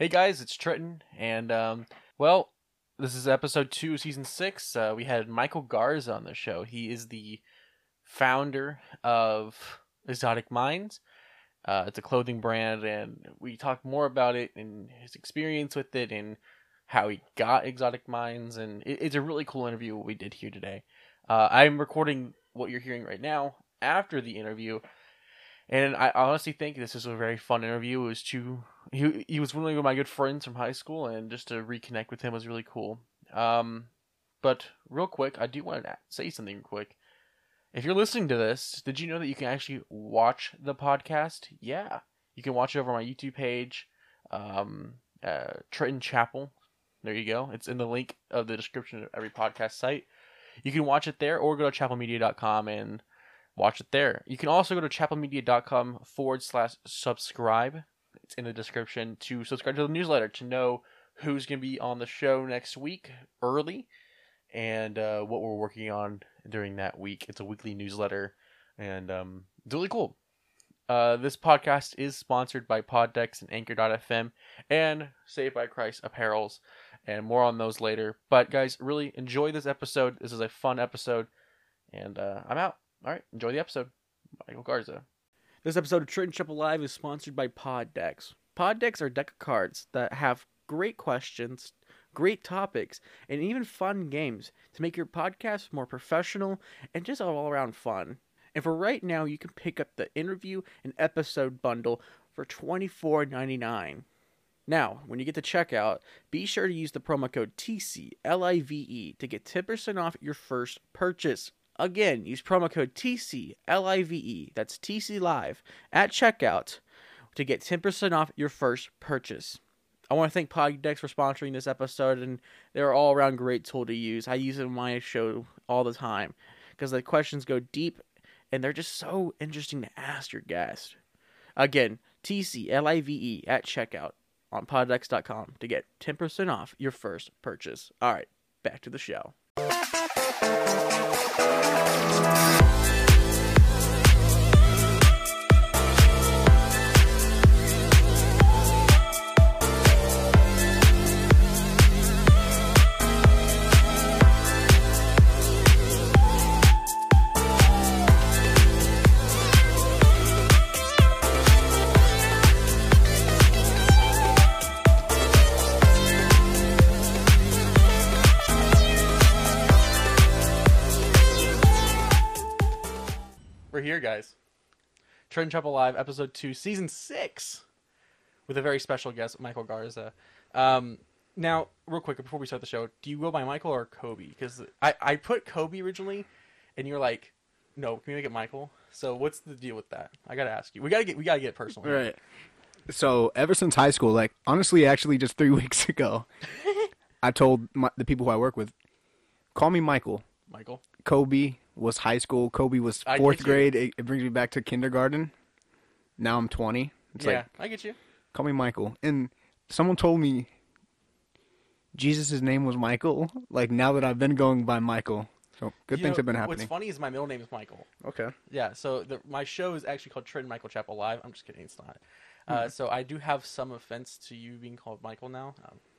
Hey guys, it's Trenton, and well, this is episode 2, season 6. We had Michael Garza on the show. He is the founder of Exotic Minds. It's a clothing brand, and we talk more about it and his experience with it and how he got Exotic Minds, and it's a really cool interview what we did here today. I'm recording what you're hearing right now after the interview, and I honestly think this is a very fun interview. It was he was one of my good friends from high school, and just to reconnect with him was really cool. But real quick, I do want to say something quick. If you're listening to this, did you know that you can actually watch the podcast? Yeah, you can watch it over my YouTube page, Trenton Chapel. There you go. It's in the link of the description of every podcast site. You can watch it there, or go to chapelmedia.com and watch it there. You can also go to chapelmedia.com/subscribe. It's in the description to subscribe to the newsletter to know who's going to be on the show next week early and what we're working on during that week. It's a weekly newsletter, and it's really cool. This podcast is sponsored by Poddex and Anchor.fm and Saved by Christ Apparels, and more on those later. But guys, really enjoy this episode. This is a fun episode, and I'm out. All right, enjoy the episode. Michael Garza. This episode of Trenton Chapel Live is sponsored by Poddex. Poddex are a deck of cards that have great questions, great topics, and even fun games to make your podcast more professional and just all around fun. And for right now, you can pick up the interview and episode bundle for $24.99. Now, when you get to checkout, be sure to use the promo code TCLIVE to get 10% off your first purchase. Again, use promo code TCLIVE, that's TC Live, at checkout to get 10% off your first purchase. I want to thank Poddex for sponsoring this episode, and they're an all-around great tool to use. I use it in my show all the time because the questions go deep, and they're just so interesting to ask your guest. Again, TCLIVE at checkout on poddex.com to get 10% off your first purchase. All right, back to the show. We're here, guys. Trenton Chapel Live, episode 2, season 6, with a very special guest, Michael Garza. Now, real quick, before we start the show, do you go by Michael or Kobe? Because I put Kobe originally, and you're like, no, can we make it Michael? So what's the deal with that? I gotta ask you. We gotta get personal. Right. So ever since high school, like honestly, actually, just 3 weeks ago, I told the people who I work with, call me Michael. Michael. Kobe was high school. Kobe was fourth grade. It brings me back to kindergarten. Now I'm 20. It's yeah, I get you. Call me Michael. And someone told me Jesus' name was Michael. Like now that I've been going by Michael. So good things have been happening. What's funny is my middle name is Michael. Okay. Yeah, so my show is actually called Trenton Michael Chapel Live. I'm just kidding, it's not. So I do have some offense to you being called Michael now.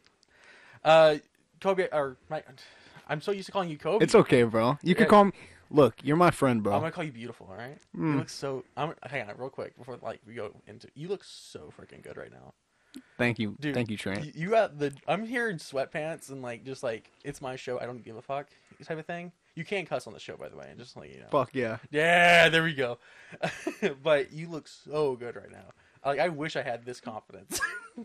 Kobe, or I'm so used to calling you Kobe. It's okay, bro. You can call me. Look, you're my friend, bro. I'm gonna call you beautiful, all right? You look so. Hang on, real quick before we go into. You look so freaking good right now. Thank you, dude. Thank you, Trent. You got the. I'm here in sweatpants and just it's my show. I don't give a fuck type of thing. You can't cuss on the show, by the way. Just you know. Fuck yeah. Yeah, there we go. But you look so good right now. I wish I had this confidence.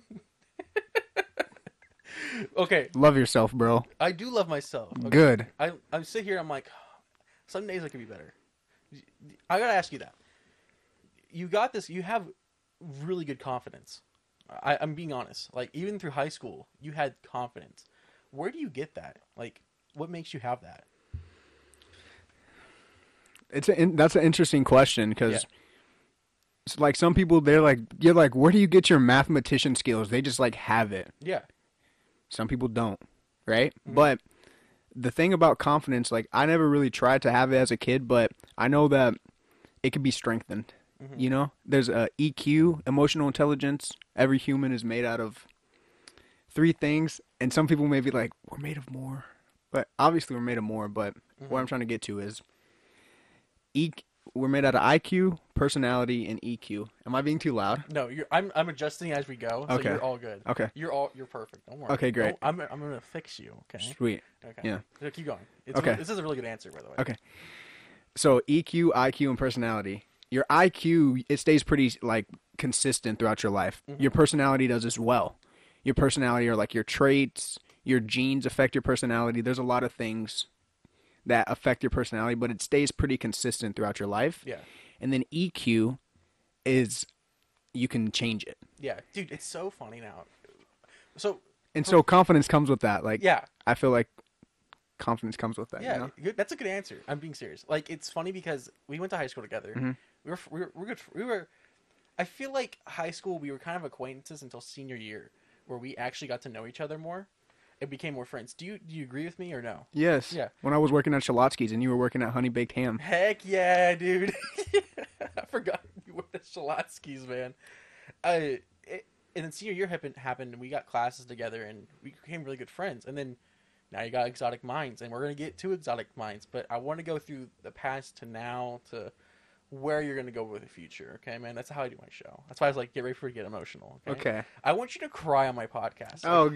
Okay. Love yourself, bro. I do love myself. Okay? Good. I sit here. I'm like, some days I could be better. I gotta ask you that. You got this. You have really good confidence. I'm being honest. Like even through high school, you had confidence. Where do you get that? Like, what makes you have that? That's an interesting question because, like some people, you're like, where do you get your mathematician skills? They just have it. Yeah. Some people don't, right? Mm-hmm. But the thing about confidence, I never really tried to have it as a kid, but I know that it can be strengthened. Mm-hmm. You know, there's EQ, emotional intelligence. Every human is made out of three things, and some people may be like, we're made of more. But obviously we're made of more, but what I'm trying to get to is we're made out of IQ, personality, and EQ. Am I being too loud? No, I'm adjusting as we go, so Okay. you're all good. Okay. You're perfect. Don't worry. Okay, great. I'm gonna fix you. Okay. Sweet. Okay. Yeah. So keep going. Okay. This is a really good answer, by the way. Okay. So EQ, IQ, and personality. Your IQ, it stays pretty like consistent throughout your life. Your personality does as well. Your personality are like your traits, your genes affect your personality. There's a lot of things that affect your personality, but it stays pretty consistent throughout your life. Yeah. And then EQ is you can change it. Yeah, dude, it's so funny now. So So confidence comes with that. Like, yeah, I feel like confidence comes with that. yeah, You know? good, that's a good answer. I'm being serious. Like, it's funny because we went to high school together. Mhm. We're good. We were. I feel like high school we were kind of acquaintances until senior year, where we actually got to know each other more. It became more friends. Do you agree with me or no? Yes. Yeah. When I was working at Shalotsky's and you were working at Honey Baked Ham. Heck yeah, dude! I forgot you went to Shalotsky's, man. And then senior year happened, and we got classes together, and we became really good friends. And then now you got Exotic Minds, and we're gonna get to Exotic Minds, but I want to go through the past to now to where you're gonna go with the future. Okay, man, that's how I do my show. That's why I was like, get ready for it to get emotional. Okay. I want you to cry on my podcast. Oh,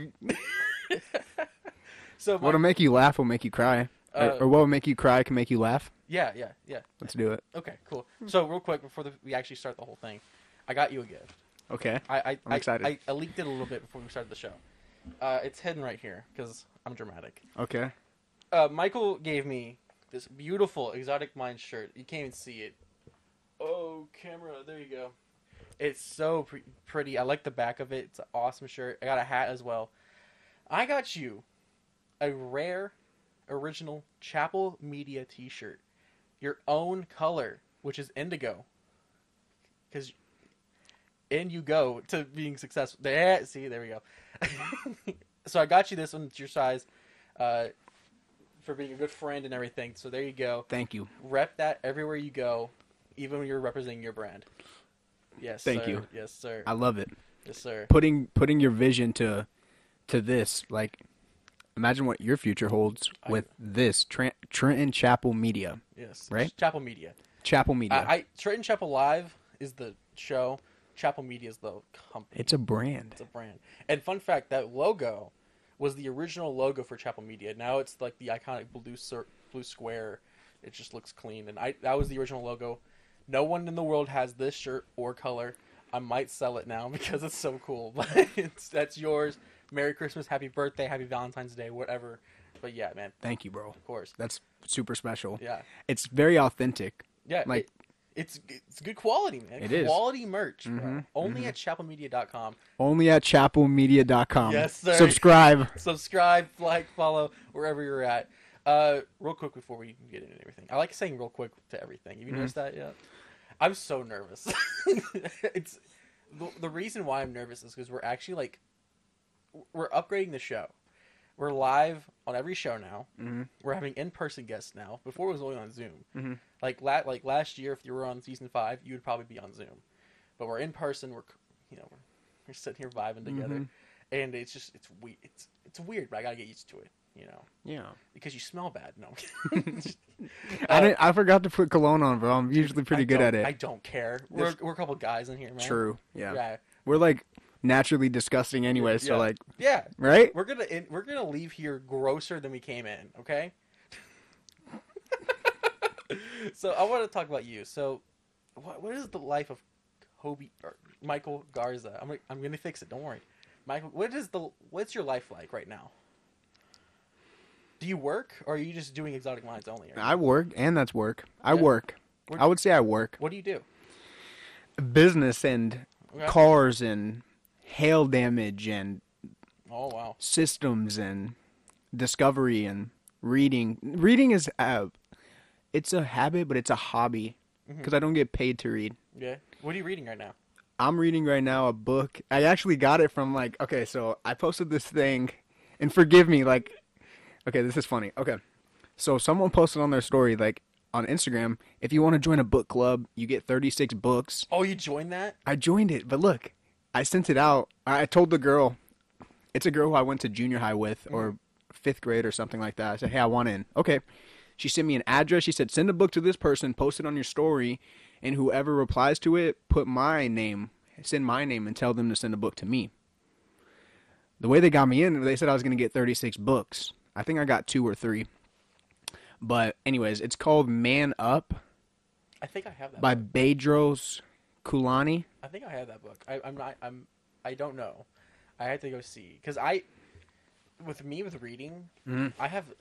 So what'll make you laugh will make you cry. Or what will make you cry can make you laugh. yeah. Let's do it. Okay, cool. So real quick before we actually start the whole thing, I got you a gift. Okay. I'm excited. I leaked it a little bit before we started the show. It's hidden right here because I'm dramatic. Okay. Michael gave me this beautiful Exotic Mind shirt. You can't even see it. Oh, camera, there you go. It's so pretty. I like the back of it. It's an awesome shirt. I got a hat as well. I got you a rare, original Chapel Media t-shirt. Your own color, which is indigo. Because in you go to being successful. There, see, there we go. So I got you this one. It's your size. For being a good friend and everything. So there you go. Thank you. Rep that everywhere you go, even when you're representing your brand. Yes, Thank sir. you. Yes, sir. I love it. Yes, sir. Putting your vision to this, like, imagine what your future holds with this Trenton Chapel Media. Yes. Right? Chapel Media. Chapel Media. Trenton Chapel Live is the show. Chapel Media is the company. It's a brand. It's a brand. And fun fact, that logo was the original logo for Chapel Media. Now it's like the iconic blue square. It just looks clean. And that was the original logo. No one in the world has this shirt or color. I might sell it now because it's so cool. But that's yours. Merry Christmas, Happy Birthday, Happy Valentine's Day, whatever. But yeah, man. Thank you, bro. Of course. That's super special. Yeah. It's very authentic. Yeah. Like, it's good quality, man. It is. Quality merch, bro. Mhm, Only at chapelmedia.com. only at chapelmedia.com. Yes, sir. Subscribe. Subscribe, like, follow, wherever you're at. Real quick before we get into everything. I like saying real quick to everything. Have you noticed that yet? I'm so nervous. It's the reason why I'm nervous is because we're actually like we're upgrading the show. We're live on every show now. Mm-hmm. We're having in-person guests now. Before it was only on Zoom. Mm-hmm. Like last year, if you were on season 5, you would probably be on Zoom. But we're in person. We're sitting here vibing together, and it's weird. It's weird, but I gotta get used to it. Yeah. Because you smell bad. No. I forgot to put cologne on, bro. I'm usually pretty good at it. I don't care. We're a couple guys in here, man. True. Yeah. Yeah. We're like naturally disgusting anyway, so Yeah. like, Yeah. right? We're gonna leave here grosser than we came in. Okay. So I want to talk about you. So, what is the life of Michael Garza? I'm gonna fix it. Don't worry, Michael. What's your life like right now? Do you work, or are you just doing Exotic Minds only? I work, and that's work. I Yeah. work. I would say I work. What do you do? Business and Okay. cars and hail damage and Oh wow. systems and discovery and reading. Reading is it's a habit, but it's a hobby because I don't get paid to read. Yeah. What are you reading right now? I'm reading right now a book. I actually got it from okay, so I posted this thing, and forgive me, okay, this is funny. Okay, so someone posted on their story, on Instagram, if you want to join a book club, you get 36 books. Oh, you joined that? I joined it, but look, I sent it out. I told the girl, It's a girl who I went to junior high with, or fifth grade or something like that. I said, hey, I want in. Okay. She sent me an address. She said, send a book to this person, post it on your story, and whoever replies to it, send my name, and tell them to send a book to me. The way they got me in, they said I was going to get 36 books. I think I got 2 or 3. But anyways, it's called Man Up I think I have that by book. Bedros Kulani. I think I have that book. I don't know. I have to go see because with reading, I'm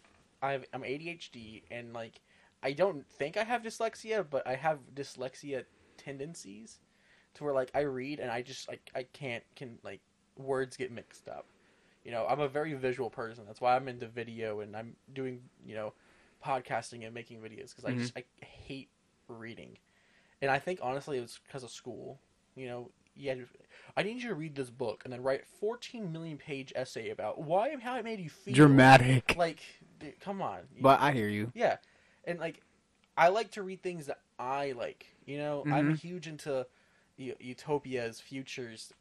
ADHD and like I don't think I have dyslexia, but I have dyslexia tendencies to where like I read and I just like I can like words get mixed up. You know, I'm a very visual person. That's why I'm into video and I'm doing podcasting and making videos because I hate reading, and I think honestly it was because of school. You know, I need you to read this book and then write 14 million page essay about how it made you feel. Dramatic. Like, dude, come on. But I hear you. Yeah, and like I like to read things that I like. You know, I'm huge into utopias, futures,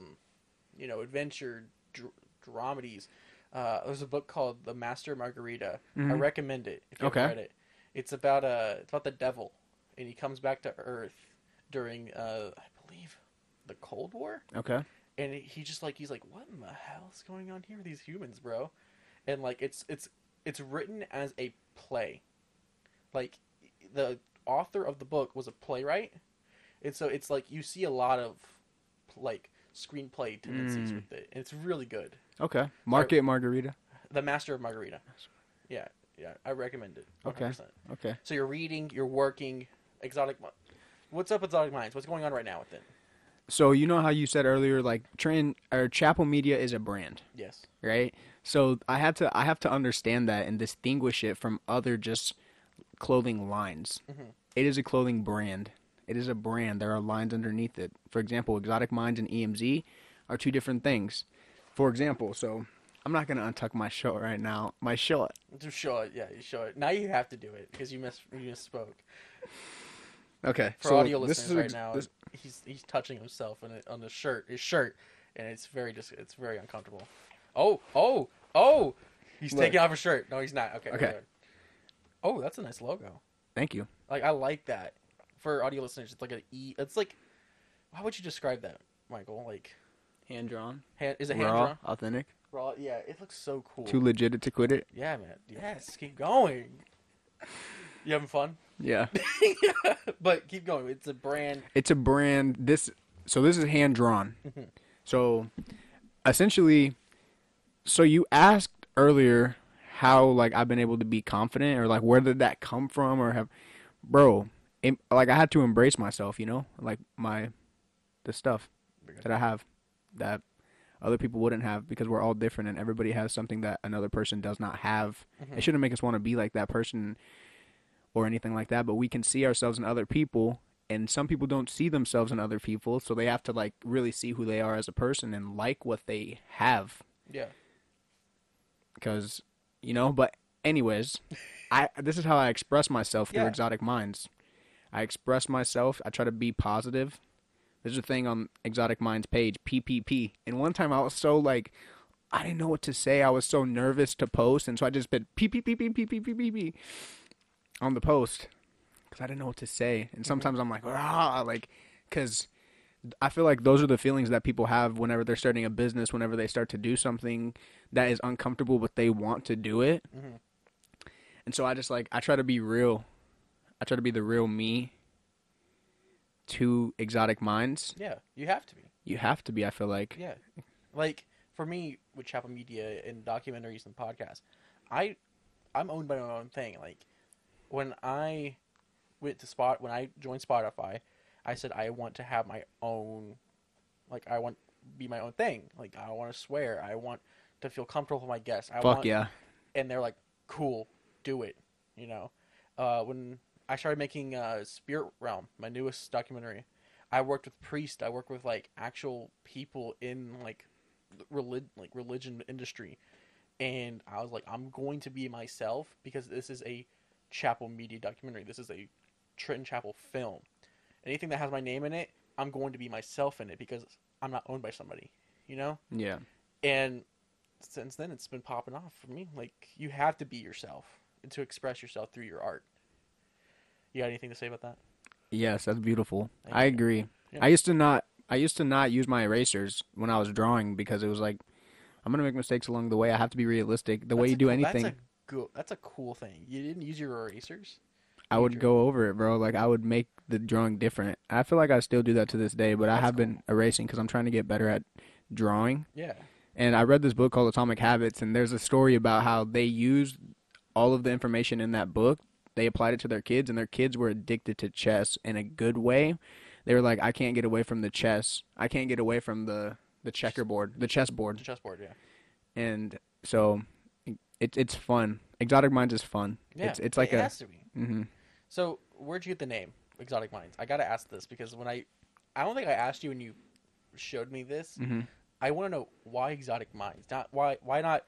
adventure, dramedies. There's a book called The Master and Margarita. I recommend it if you haven't read it. It's about the devil, and he comes back to Earth during I believe the Cold War. Okay. And he's like, what in the hell is going on here with these humans, bro? And like it's written as a play. Like the author of the book was a playwright, and so it's like you see a lot of like screenplay tendencies with it, and it's really good. Okay. Market Margarita. The Master of Margarita. Yeah, I recommend it. 100%. Okay. So you're reading, you're working, What's up with Exotic Minds? What's going on right now with it? So you know how you said earlier, like Chapel Media is a brand, Yes. right? So I have to understand that and distinguish it from other just clothing lines. It is a clothing brand. It is a brand. There are lines underneath it. For example, Exotic Minds and EMZ are 2 different things. For example, so I'm not gonna untuck my shirt right now. My shirt. Just show it. Yeah, you show it. Now you have to do it because you misspoke. Okay. For so audio this listeners is right now, he's touching himself on his shirt, and it's very uncomfortable. Oh! He's Look. taking off his shirt. No, he's not. Okay. Okay. Oh, that's a nice logo. Thank you. Like I like that. For audio listeners, it's like an E. It's like, how would you describe that, Michael? Like Hand drawn. is it hand Raw. drawn? Authentic. Raw. Yeah, it looks so cool. Too legit to quit it. Yeah, man. Yes, keep going. You having fun? Yeah. But keep going. It's a brand. It's a brand. This is hand drawn. So essentially, so you asked earlier how like I've been able to be confident, or like where did that come from, or like I had to embrace myself, like the stuff that I have that other people wouldn't have, because we're all different and everybody has something that another person does not have. It shouldn't make us want to be like that person or anything like that, but we can see ourselves in other people, and some people don't see themselves in other people, so they have to like really see who they are as a person and like what they have. Yeah. Because, but anyways, this is how I express myself through Exotic Minds. I express myself. I try to be positive. There's a thing on Exotic Minds page, PPP. And one time I was so like, I didn't know what to say. I was so nervous to post, and so I just put PPP on the post because I didn't know what to say. And sometimes I'm like, because I feel like those are the feelings that people have whenever they're starting a business, whenever they start to do something that is uncomfortable, but they want to do it. And so I try to be real. I try to be the real me to Exotic Minds. Yeah, you have to be. You have to be, I feel like. Yeah. Like, for me, with Chapel Media and documentaries and podcasts, I'm owned by my own thing. Like, when I joined Spotify, I said I want to have my own, like, I want to be my own thing. Like, I want to swear. I want to feel comfortable with my guests. Yeah. And they're like, cool, do it, when I started making Spirit Realm, my newest documentary, I worked with priests. I worked with like actual people in like religion industry, and I was like, I'm going to be myself because this is a Chapel Media documentary. This is a Trenton Chapel film. Anything that has my name in it, I'm going to be myself in it because I'm not owned by somebody, Yeah. And since then it's been popping off for me. Like you have to be yourself and to express yourself through your art. You got anything to say about that? Yes, that's beautiful. Thank I you. agree. Yeah. I used to not use my erasers when I was drawing because it was like I'm gonna make mistakes along the way. I have to be realistic. The way you do anything, That's a cool thing. You didn't use your erasers. I would go over it, bro. Like I would make the drawing different. I feel like I still do that to this day, but I That's have been erasing because I'm trying to get better at drawing. Yeah. And I read this book called Atomic Habits, and there's a story about how they used all of the information in that book. They applied it to their kids, and their kids were addicted to chess in a good way. They were like, I can't get away from the chess. I can't get away from the checkerboard, the chessboard. The chessboard, yeah. And so it's fun. Exotic Minds is fun. Yeah. It's like it has to be. Mm-hmm. So where'd you get the name Exotic Minds? I gotta ask this because when I don't think I asked you when you showed me this. Mm-hmm. I want to know why Exotic Minds, not why not,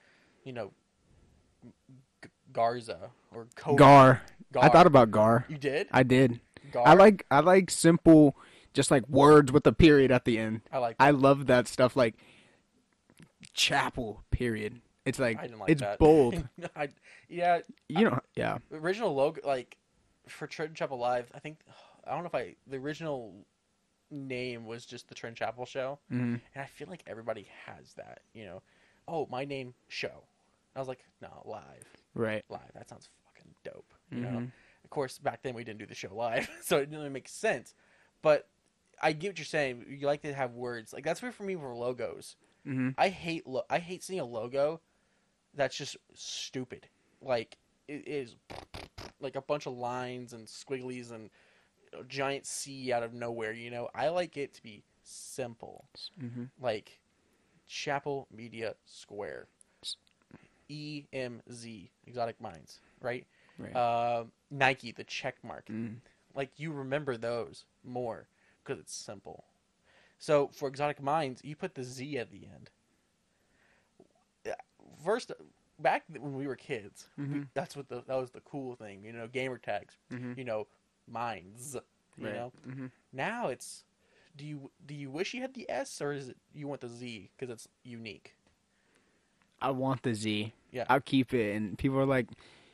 Garza or Kodak. Gar. Gar. I thought about Gar. You did? I did. Gar. I like simple, just like words with a period at the end. I like. I love that stuff. Like Chapel period. It's like I didn't like it's that. bold. Yeah. Yeah. Original logo, like for Trent Chapel Live. I don't know if the original name was just the Trent Chapel Show, Mm-hmm. and I feel like everybody has that. Oh, my name Show. I was like, no, live. Right. Live. That sounds fucking dope. You know. Mm-hmm. Of course, back then we didn't do the show live, so it didn't really make sense. But I get what you're saying. You like to have words. Like that's for me for logos. Mm-hmm. I hate seeing a logo that's just stupid. Like it is like a bunch of lines and squigglies and giant C out of nowhere. I like it to be simple. Mm-hmm. Like Chapel Media Square. EMZ, Exotic Minds, right? Right. Nike, the check mark. Mm. Like you remember those more because it's simple. So for Exotic Minds, you put the Z at the end. First, back when we were kids, Mm-hmm. that was the cool thing. Gamer tags. Mm-hmm. Minds. You Right. know. Mm-hmm. Now it's. Do you wish you had the S or is it you want the Z because it's unique? I want the Z. Yeah. I'll keep it. And people are like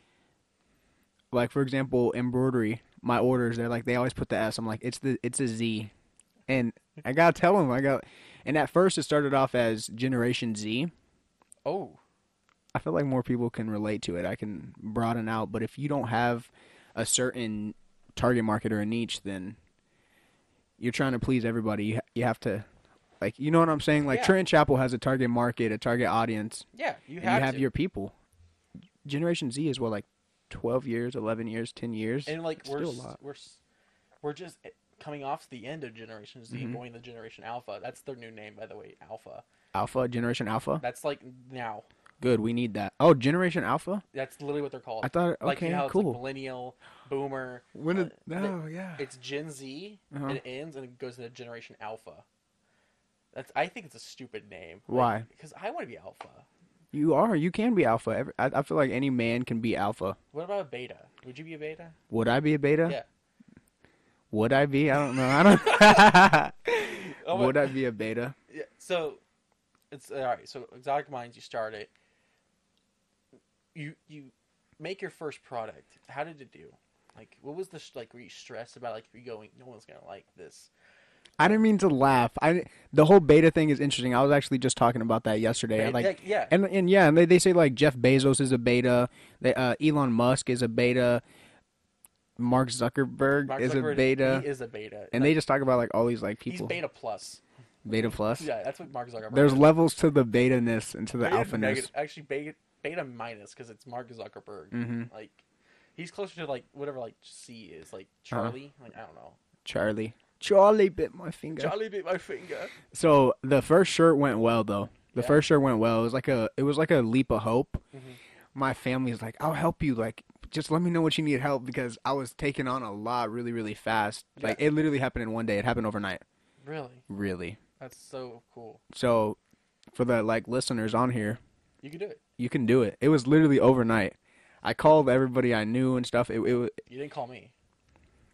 for example, embroidery. My orders, they're like they always put the S. I'm like it's a Z, and I gotta tell them And at first, it started off as Generation Z. Oh. I feel like more people can relate to it. I can broaden out, but if you don't have a certain target market or a niche, then you're trying to please everybody. You have to, like, you know what I'm saying? Like, Yeah. Trent Chapel has a target market, a target audience, Yeah, you and you have have to. your people. Generation Z is what, like 12 years, 11 years, 10 years? And like It's still a lot. we're just coming off the end of Generation Z, Mhm. going to Generation Alpha. That's their new name, by the way, Alpha. Alpha, Generation Alpha? That's like now. Good, we need that. Oh, Generation Alpha? That's literally what they're called. I thought, Like okay, how it's cool. like millennial, boomer. When did, uh, yeah. It's Gen Z, Uh-huh. and it ends and it goes to Generation Alpha. I think it's a stupid name. Why? Because I want to be Alpha. You can be Alpha. I feel like any man can be Alpha. What about a Beta? Would you be a Beta? Would I be a beta? Yeah. Would I be? I don't know. I don't. Oh, Would I be a beta? Yeah. So it's all right. So Exotic Minds, you start it. You make your first product. How did it do? Like, what was the were you stressed about? Like, you going, no one's gonna like this. I didn't mean to laugh. The whole beta thing is interesting. I was actually just talking about that yesterday. Yeah. And they say like Jeff Bezos is a beta. Elon Musk is a beta. Mark Zuckerberg is a beta. He is a beta. And they just talk about like all these like he's people. Beta plus. Beta plus. Yeah, that's what Mark Zuckerberg. There's is. levels to the beta-ness and to the Beta alpha-ness. negative- Actually, beta minus because it's Mark Zuckerberg. Mhm. Like, he's closer to like whatever like C is, like Charlie. Like, I don't know. Charlie bit my finger. Charlie bit my finger. So the first shirt went well though. The Yeah? first shirt went well. It was like a leap of hope. Mhm. My family's like, I'll help you. Like, just let me know what you need help because I was taking on a lot really, really fast. Yeah. Like, it literally happened in one day. It happened overnight. Really, Really. that's so cool. So, for the like listeners on here, You can do it. you can do it. It was literally overnight. I called everybody I knew and stuff. You didn't call me.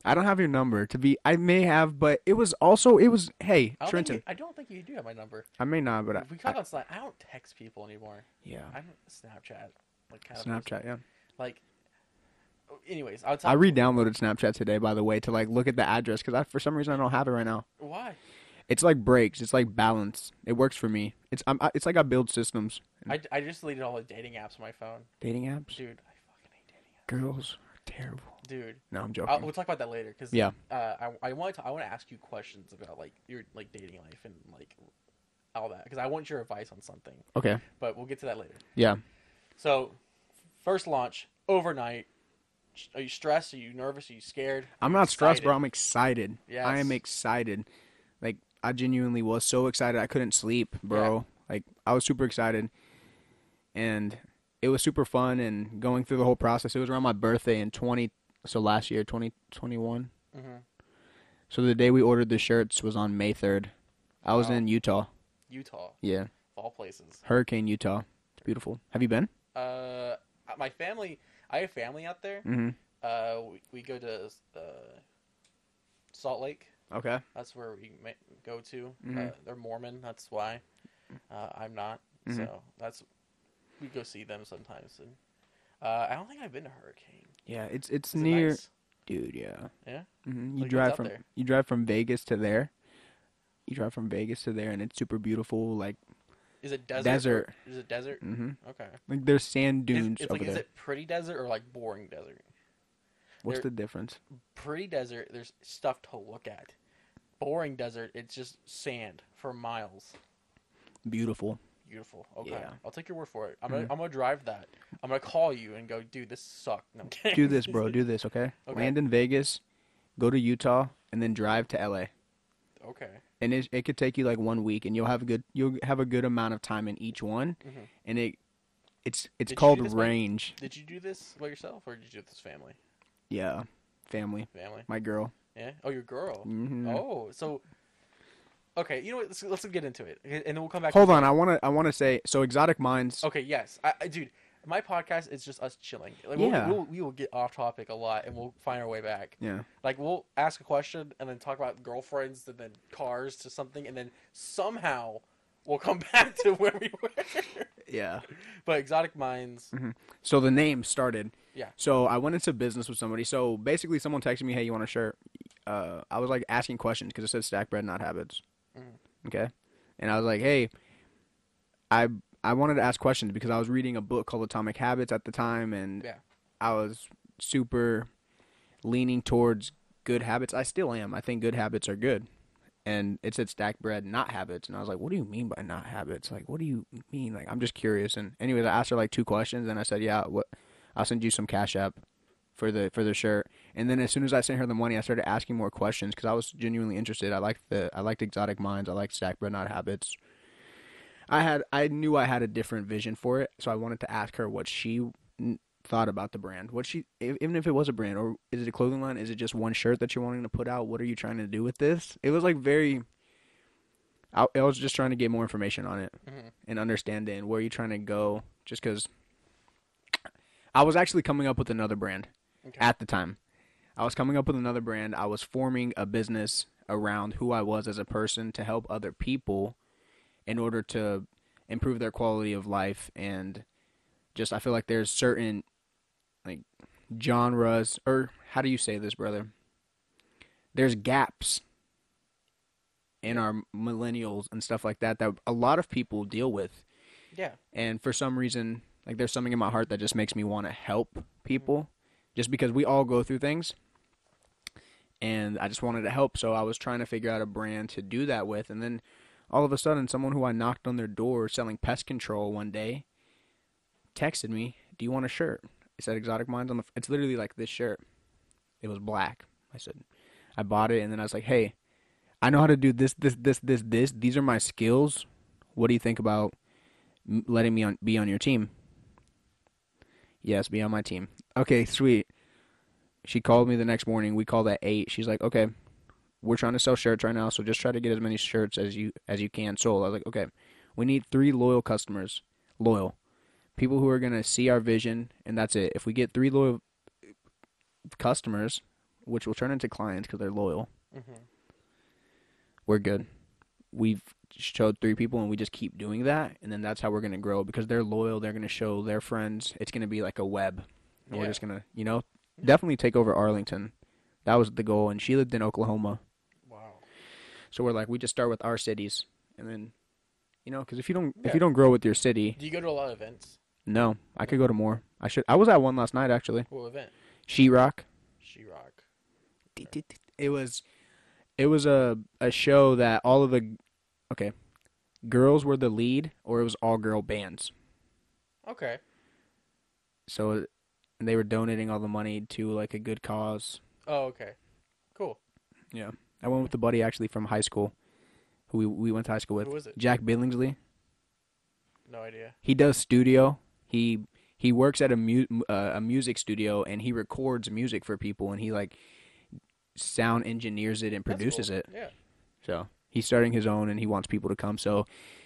I don't have your number I may have, but hey, Trenton. I don't think you do have my number. I may not, but If we talk on Slack, I don't text people anymore. yeah. I don't Snapchat. Like kind of Snapchat, yeah. like. Anyways, I re-downloaded Snapchat today, by the way, to like look at the address because for some reason I don't have it right now. Why? It's like breaks. It's like balance. It works for me. It's like I build systems. I just deleted all the dating apps on my phone. Dating apps? Dude, I fucking hate dating apps. Girls are terrible. Dude. No, I'm joking. We'll talk about that later because yeah. I want to ask you questions about like your like dating life and like all that because I want your advice on something. Okay. But we'll get to that later. Yeah. So, first launch overnight. Are you stressed? Are you nervous? Are you scared? I'm not stressed, bro. I'm excited. Yes. I am excited. Like I genuinely was so excited I couldn't sleep, bro. Yeah. Like I was super excited, and it was super fun. And going through the whole process, it was around my birthday in last year, 2021. Mm-hmm. So the day we ordered the shirts was on May 3rd. I was in Utah. Utah. Yeah. Of all places. Hurricane, Utah. It's beautiful. Have you been? My family. I have family out there. Mm-hmm. We go to Salt Lake. Okay. That's where we go to. Mm-hmm. They're Mormon. That's why. I'm not. Mm-hmm. So we go see them sometimes. And I don't think I've been to Hurricane. Yeah, it's Is near. it nice? Dude, yeah. Yeah. Mm-hmm. Like, You drive from Vegas to there. And it's super beautiful. Like. Is it desert? Is it desert? Mm-hmm. Okay. Like there's sand dunes over there. Is it pretty desert or like boring desert? What's the difference? Pretty desert, there's stuff to look at. Boring desert, it's just sand for miles. Beautiful. Beautiful. Okay. Yeah. I'll take your word for it. I'm gonna drive that. I'm gonna call you and go, dude, this sucked. No, I'm kidding. Do this, bro. Do this, okay? Land in Vegas, go to Utah, and then drive to LA. Okay. And it could take you like 1 week, and you'll have a good amount of time in each one, mm-hmm. and it's called range. Did you do this by yourself, or did you do it with this family? Yeah, family. My girl. Yeah. Oh, your girl. Mm-hmm. Oh, so. Okay, you know what? Let's get into it, and then we'll come back. Hold on, I wanna say so. Exotic Minds. Okay. Yes, dude. My podcast is just us chilling. Like, yeah. We will get off topic a lot, and we'll find our way back. Yeah. Like, we'll ask a question, and then talk about girlfriends, and then cars to something, and then somehow we'll come back to where we were. Yeah. But Exotic Minds. Mm-hmm. So the name started. Yeah. So I went into business with somebody. So basically, someone texted me, "Hey, you want a shirt?" I was like asking questions because it said "Stack Bread, Not Habits." Mm-hmm. Okay. And I was like, "Hey, I wanted to ask questions because I was reading a book called Atomic Habits at the time, and I was super leaning towards good habits. I still am. I think good habits are good. And it said stack bread, not habits. And I was like, what do you mean by not habits? Like, what do you mean? Like, I'm just curious. And anyways, I asked her like 2 questions, and I said, yeah, I'll send you some Cash App for the shirt. And then as soon as I sent her the money, I started asking more questions because I was genuinely interested. I liked Exotic Minds. I liked stack bread, not habits. I knew I had a different vision for it, so I wanted to ask her what she thought about the brand. Even if it was a brand, or is it a clothing line? Is it just one shirt that you're wanting to put out? What are you trying to do with this? It was like I was just trying to get more information on it and understand it and where you're trying to go. Just because I was actually coming up with another brand at the time. I was coming up with another brand. I was forming a business around who I was as a person to help other people in order to improve their quality of life. And just, I feel like there's certain like genres, or how do you say this, brother? There's gaps in our millennials and stuff like that a lot of people deal with. Yeah. And for some reason, like there's something in my heart that just makes me want to help people just because we all go through things. And I just wanted to help. So I was trying to figure out a brand to do that with. And then all of a sudden, someone who I knocked on their door selling pest control one day texted me, do you want a shirt? It said Exotic Minds on the... It's literally like this shirt. It was black. I bought it, and then I was like, hey, I know how to do this. These are my skills. What do you think about letting me be on your team? Yes, be on my team. Okay, sweet. She called me the next morning. We called at 8. She's like, okay, we're trying to sell shirts right now, so just try to get as many shirts as you can sold. I was like, okay, we need 3 loyal customers. Loyal. People who are going to see our vision, and that's it. If we get 3 loyal customers, which will turn into clients because they're loyal. Mm-hmm. We're good. We've showed 3 people, and we just keep doing that, and then that's how we're gonna grow because they're loyal. They're gonna show their friends. It's gonna be like a web, and we're just gonna, definitely take over Arlington. That was the goal, and she lived in Oklahoma, Wow. so we're like, we just start with our cities, and then, because if you don't grow with your city, Do you go to a lot of events? no, I could go to more. I was at one last night actually. What event? Sheetrock. She-Rock. It was a show that all of the girls were the lead, or it was all girl bands. Okay. So they were donating all the money to like a good cause. Oh, okay. Cool. Yeah, I went with the buddy actually from high school, who we went to high school with. Who was it? Jack Billingsley. No idea. He does studio. He works at a music studio, and he records music for people, and he like sound engineers it and That's produces cool. it. Yeah. So he's starting his own, and he wants people to come. So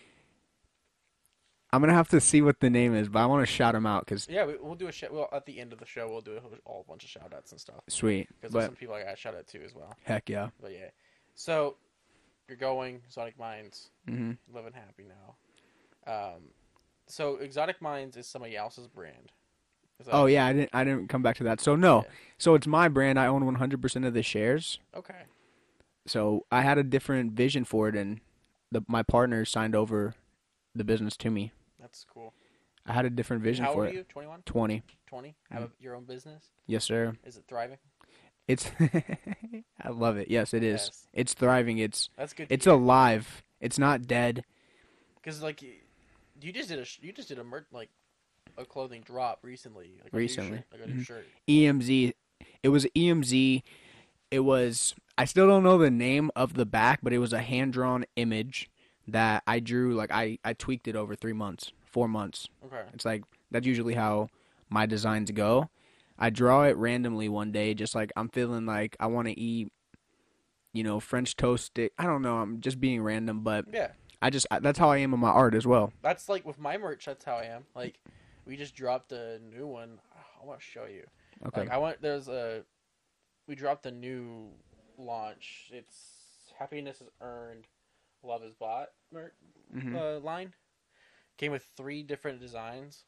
I'm gonna have to see what the name is, but I want to shout him out because Yeah, we'll do a well, at the end of the show, we'll do a bunch of shout outs and stuff. sweet. Because there's But some people I got to shout out to as well. heck yeah. But yeah. So, you're going Exotic Minds, hmm living happy now. So Exotic Minds is somebody else's brand. Is that Oh yeah, I didn't come back to that. So no, Yeah. so it's my brand. I own 100% of the shares. Okay. So I had a different vision for it, and my partner signed over the business to me. That's cool. I had a different vision How for old are it. you? 21? 20. 20? Have your own business? Yes, sir. Is it thriving? It's I love it. Yes, it is. Yes. It's thriving. It's That's good. alive. It's not dead. Because like, you just did a clothing drop recently. Like a new Recently. shirt, like a new shirt. EMZ. It was EMZ. It was, I still don't know the name of the back, but it was a hand-drawn image that I drew. Like I tweaked it over 3 months, 4 months. Okay. It's like, that's usually how my designs go. I draw it randomly one day, just like I'm feeling like I want to eat, French toast stick. I don't know. I'm just being random, but Yeah. that's how I am in my art as well. That's like with my merch. That's how I am. Like, we just dropped a new one. I want to show you. Okay. Like, we dropped a new launch. It's Happiness is Earned, Love is Bought line. Came with 3 different designs.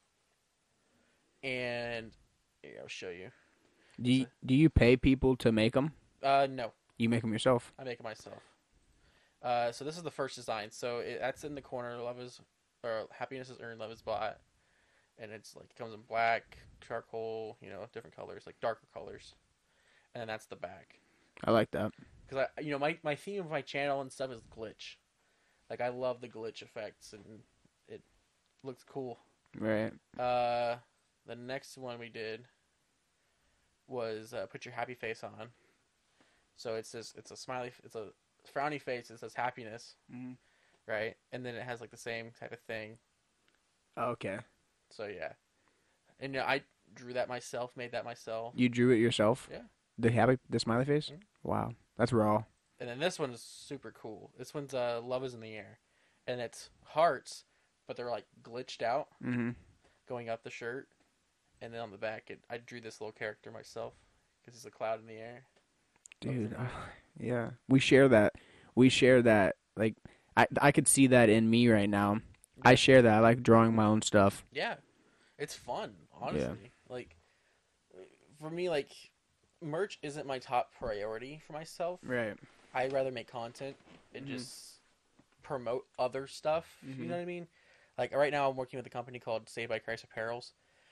And here, I'll show you. Do you pay people to make them? No, You make them yourself? I make it myself. So this is the first design. So that's in the corner. Happiness is Earned, Love is Bought. And it's like, it comes in black, charcoal, different colors, like darker colors. And then that's the back. I like that. Because my theme of my channel and stuff is glitch. Like, I love the glitch effects, and it looks cool. Right. The next one we did was put your happy face on. So it's a smiley, it's a frowny face. It says happiness, right? And then it has like the same type of thing. Okay. So yeah, and I drew that myself, made that myself. You drew it yourself? Yeah. The smiley face? Mm-hmm. Wow. That's raw. And then this one is super cool. This one's Love is in the Air, and it's hearts, but they're like glitched out, going up the shirt, and then on the back, I drew this little character myself because it's a cloud in the air. Dude, yeah. We share that. Like, I could see that in me right now. Yeah. I share that. I like drawing my own stuff. Yeah, it's fun, honestly. Yeah. Like, for me, like, merch isn't my top priority for myself. Right. I'd rather make content and just promote other stuff. You know what I mean? Like, right now I'm working with a company called Saved by Christ Apparels.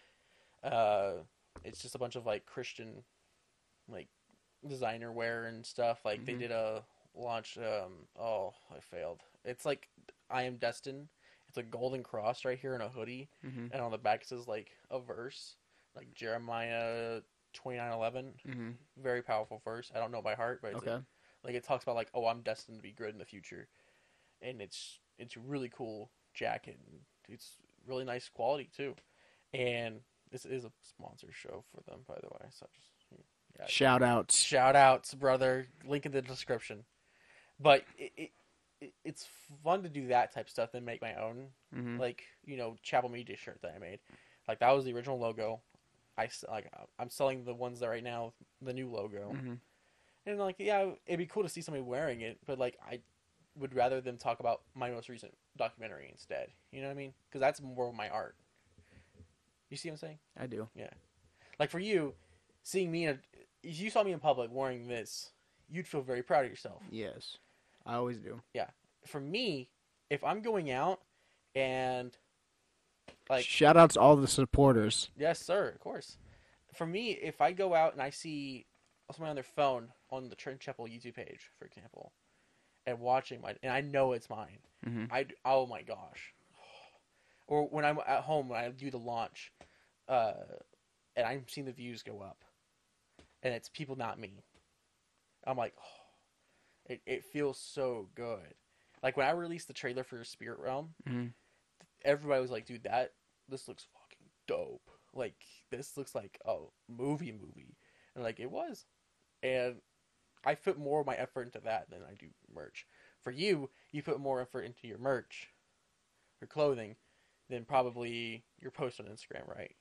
It's just a bunch of, like, Christian, like, designer wear and stuff. Like, they did a launch, I failed. It's like, I Am Destined. It's a golden cross right here in a hoodie. And on the back it says, like, a verse. Like, Jeremiah 29:11. Very powerful verse. I don't know by heart, but it's like it talks about, like, I'm destined to be good in the future. And it's really cool jacket. And it's really nice quality, too. And this is a sponsor show for them, by the way. So just shout outs, brother. Link in the description. But it's fun to do that type of stuff than make my own. Like, Chapel Media shirt that I made. Like, that was the original logo. I'm selling the ones that right now, the new logo. And like, yeah, it'd be cool to see somebody wearing it, but like, I would rather them talk about my most recent documentary instead. You know what I mean? Because that's more of my art. You see what I'm saying? I do. Yeah. Like for you, seeing me if you saw me in public wearing this, you'd feel very proud of yourself. Yes, I always do. Yeah. For me, if I'm going out and like, Shout out to all the supporters. yes, sir, of course. For me, if I go out and I see someone on their phone on the Trent Chapel YouTube page, for example, and watching and I know it's mine, Mm-hmm. oh my gosh. Or when I'm at home when I do the launch, and I'm seeing the views go up, and it's people, not me. I'm like, oh, it feels so good. Like when I released the trailer for Spirit Realm, Mm-hmm. everybody was like, dude, this looks fucking dope. Like this looks like a movie, and like it was, and I put more of my effort into that than I do merch. For you, you put more effort into your merch, your clothing, than probably your post on Instagram, right?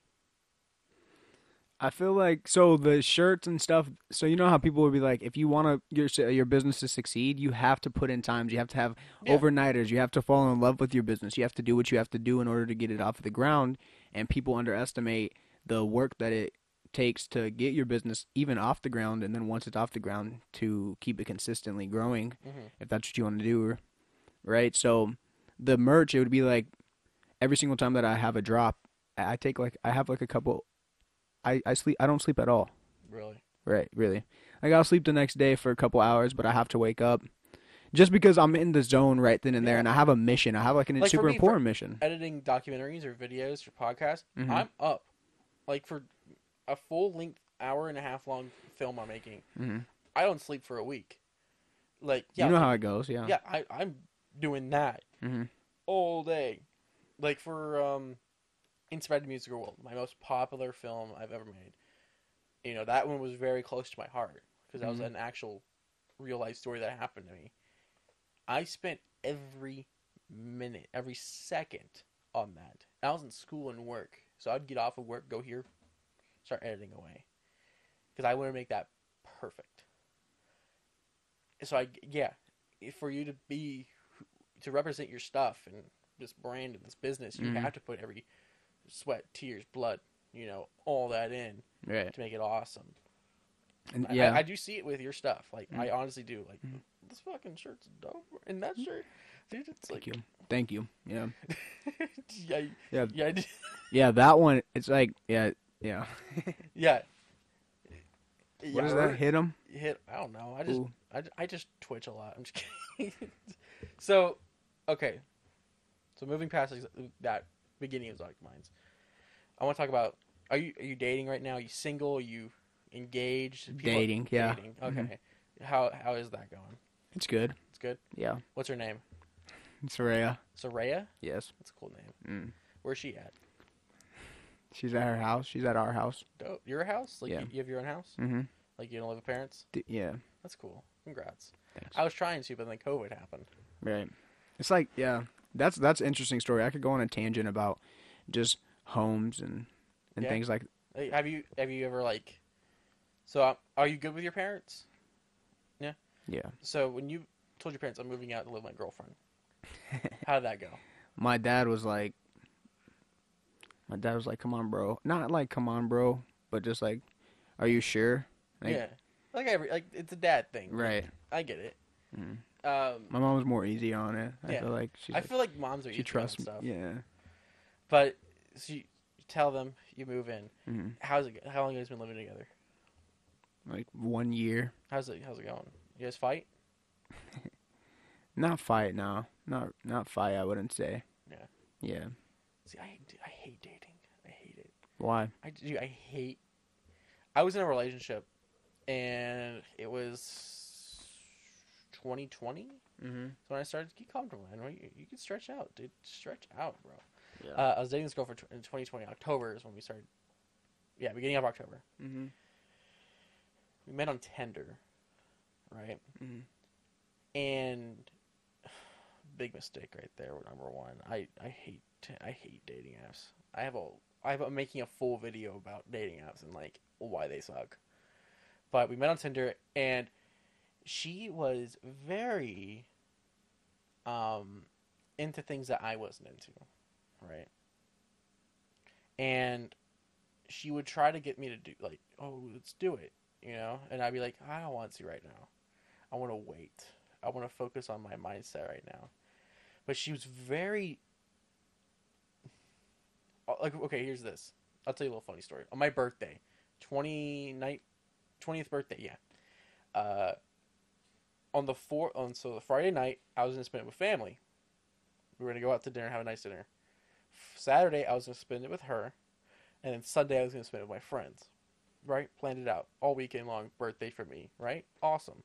I feel like so the shirts and stuff. So you know how people would be like, if you want your business to succeed, you have to put in times. You have to have Yeah. overnighters. You have to fall in love with your business. You have to do what you have to do in order to get it off the ground. And people underestimate the work that it takes to get your business even off the ground, and then once it's off the ground, to keep it consistently growing. Mm-hmm. If that's what you want to do, right? So the merch, it would be like every single time that I have a drop, I have like a couple. I sleep. I don't sleep at all. Really? Right, really. Like I'll sleep the next day for a couple hours, but I have to wake up just because I'm in the zone right then and there, Yeah. and I have a mission. I have like a Like, for super me, important mission. Editing documentaries or videos for podcasts, Mhm. I'm up. Like for a full length hour and a half long film I'm making, Hmm. I don't sleep for a week. Like, yeah, You know like, how it goes, yeah. yeah, I'm doing that Hmm. all day. Like for Inside the Musical World, my most popular film I've ever made. You know, that one was very close to my heart because that was Mhm. an actual real life story that happened to me. I spent every minute, every second on that. I was in school and work, so I'd get off of work, go here, start editing away because I want to make that perfect. So for you to represent your stuff and this brand and this business, you Mhm. have to put every sweat, tears, blood, all that in Right. to make it awesome. And I do see it with your stuff. Like I Mhm. honestly do. Like Mhm. this fucking shirt's dope, and that shirt, dude, it's Thank like, you. Thank you. Yeah. yeah, Yeah. yeah, Yeah, that one, it's like, yeah. Yeah. yeah. What does that hit him? Hit? I don't know. Ooh. I just twitch a lot. I'm just kidding. So, okay. So moving past that beginning of Zodiac Minds, I want to talk about. Are you dating right now? Are you single? Are you engaged? Dating, yeah. Dating. Mhm. Okay. How is that going? It's good. It's good. Yeah. What's her name? Soraya. Soraya. Yes. That's a cool name. Mm. Where's she at? She's at her house. She's at our house. Dope. Your house? Like Yeah. you have your own house? Mm-hmm. Like you don't live with parents? Yeah. That's cool. Congrats. Thanks. I was trying to, but then COVID happened. Right. It's like, yeah, that's an interesting story. I could go on a tangent about just homes and Yeah. things like. Hey, have you ever like? So are you good with your parents? Yeah. So when you told your parents I'm moving out to live with my girlfriend, how did that go? My dad was like, "Come on, bro." Not like, "Come on, bro," but just like, "Are you sure?" Like, Yeah, like it's a dad thing. Right. I get it. Mhm. Um, My mom was more easy on it. I Yeah. feel like she's I like, feel like moms are she easy on trusts me. stuff. Yeah. But so you tell them you move in. Hmm. How long have you guys been living together? Like 1 year. How's it going? You guys fight? Not fight, no. Not fight. I wouldn't say. Yeah. Yeah. See, I hate dating. I hate it. Why? I hate. I was in a relationship, and it was 2020. Mm-hmm. So when I started to get comfortable, and you can stretch out, dude. Stretch out, bro. Yeah. I was dating this girl in 2020. October is when we started. Yeah, beginning of October. Mm-hmm. We met on Tinder, right? Mm-hmm. And big mistake right there. Number one, I hate dating apps. I'm making a full video about dating apps and like why they suck. But we met on Tinder, and she was very into things that I wasn't into, right? And she would try to get me to do like, oh, let's do it, and I'd be like, I don't want to right now. I want to wait. I want to focus on my mindset right now. But she was very like, okay, here's this. I'll tell you a little funny story. On my birthday, 20th birthday, yeah. On the Friday night, I was gonna spend it with family. We were gonna go out to dinner, have a nice dinner. Saturday, I was gonna spend it with her, and then Sunday, I was gonna spend it with my friends. Right? Planned it out all weekend long. Birthday for me. Right? Awesome.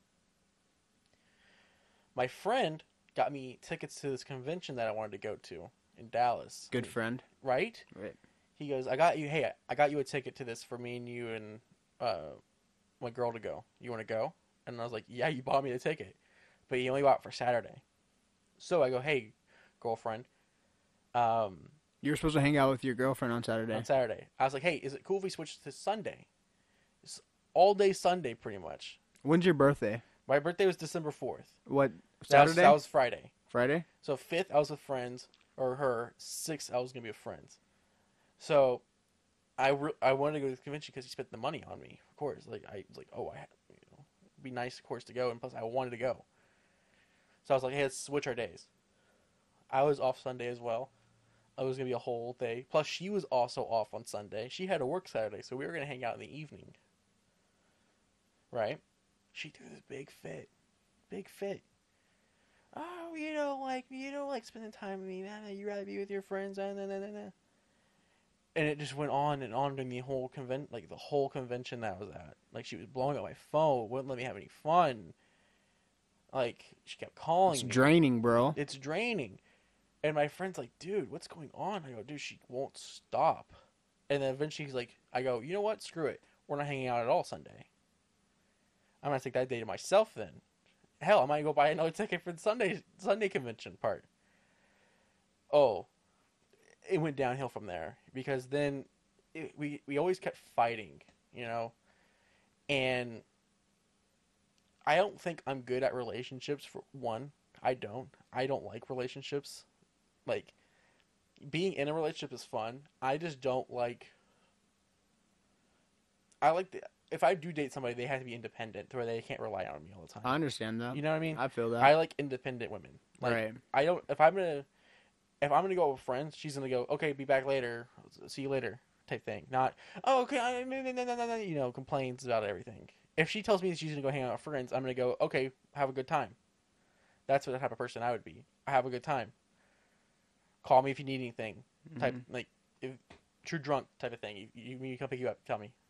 My friend got me tickets to this convention that I wanted to go to in Dallas. Good friend. Right? Right. He goes, I got you a ticket to this for me and you and my girl to go. You want to go? And I was like, yeah, you bought me the ticket. But you only bought it for Saturday. So I go, hey, girlfriend. You were supposed to hang out with your girlfriend on Saturday. I was like, hey, is it cool if we switch to Sunday? It's all day Sunday, pretty much. When's your birthday? My birthday was December 4th. What, Saturday? That was Friday. Friday? So 5th, I was with friends, or her. 6th, I was going to be with friends. So I wanted to go to the convention because he spent the money on me, of course. Like, I was like, oh, it'd be nice, of course, to go. And plus, I wanted to go. So I was like, hey, let's switch our days. I was off Sunday as well. It was going to be a whole day. Plus, she was also off on Sunday. She had to work Saturday, so we were going to hang out in the evening. Right? She threw this big fit. Big fit. Oh, you don't like spending time with me, man. You'd rather be with your friends. And it just went on and on during the whole convention that I was at. Like, she was blowing up my phone, wouldn't let me have any fun. Like, she kept calling me. It's draining, bro. It's draining. And my friend's like, dude, what's going on? I go, dude, she won't stop. And then eventually he's like, I go, you know what? Screw it. We're not hanging out at all Sunday. I'm going to take that day to myself then. Hell, I might go buy another ticket for the Sunday convention part. Oh, it went downhill from there. Because then we always kept fighting, And I don't think I'm good at relationships, for one. I don't like relationships. Like, being in a relationship is fun. I just don't like... if I do date somebody, they have to be independent, to where they can't rely on me all the time. I understand that. You know what I mean? I feel that. I like independent women. Like, right. I don't... If I'm gonna go out with friends, she's gonna go, okay, be back later. See you later, type thing. Not, oh, okay, complains about everything. If she tells me that she's gonna go hang out with friends, I'm gonna go, okay, have a good time. That's what the type of person I would be. I have a good time. Call me if you need anything. Type, like, if true drunk type of thing. You come pick you up. Tell me.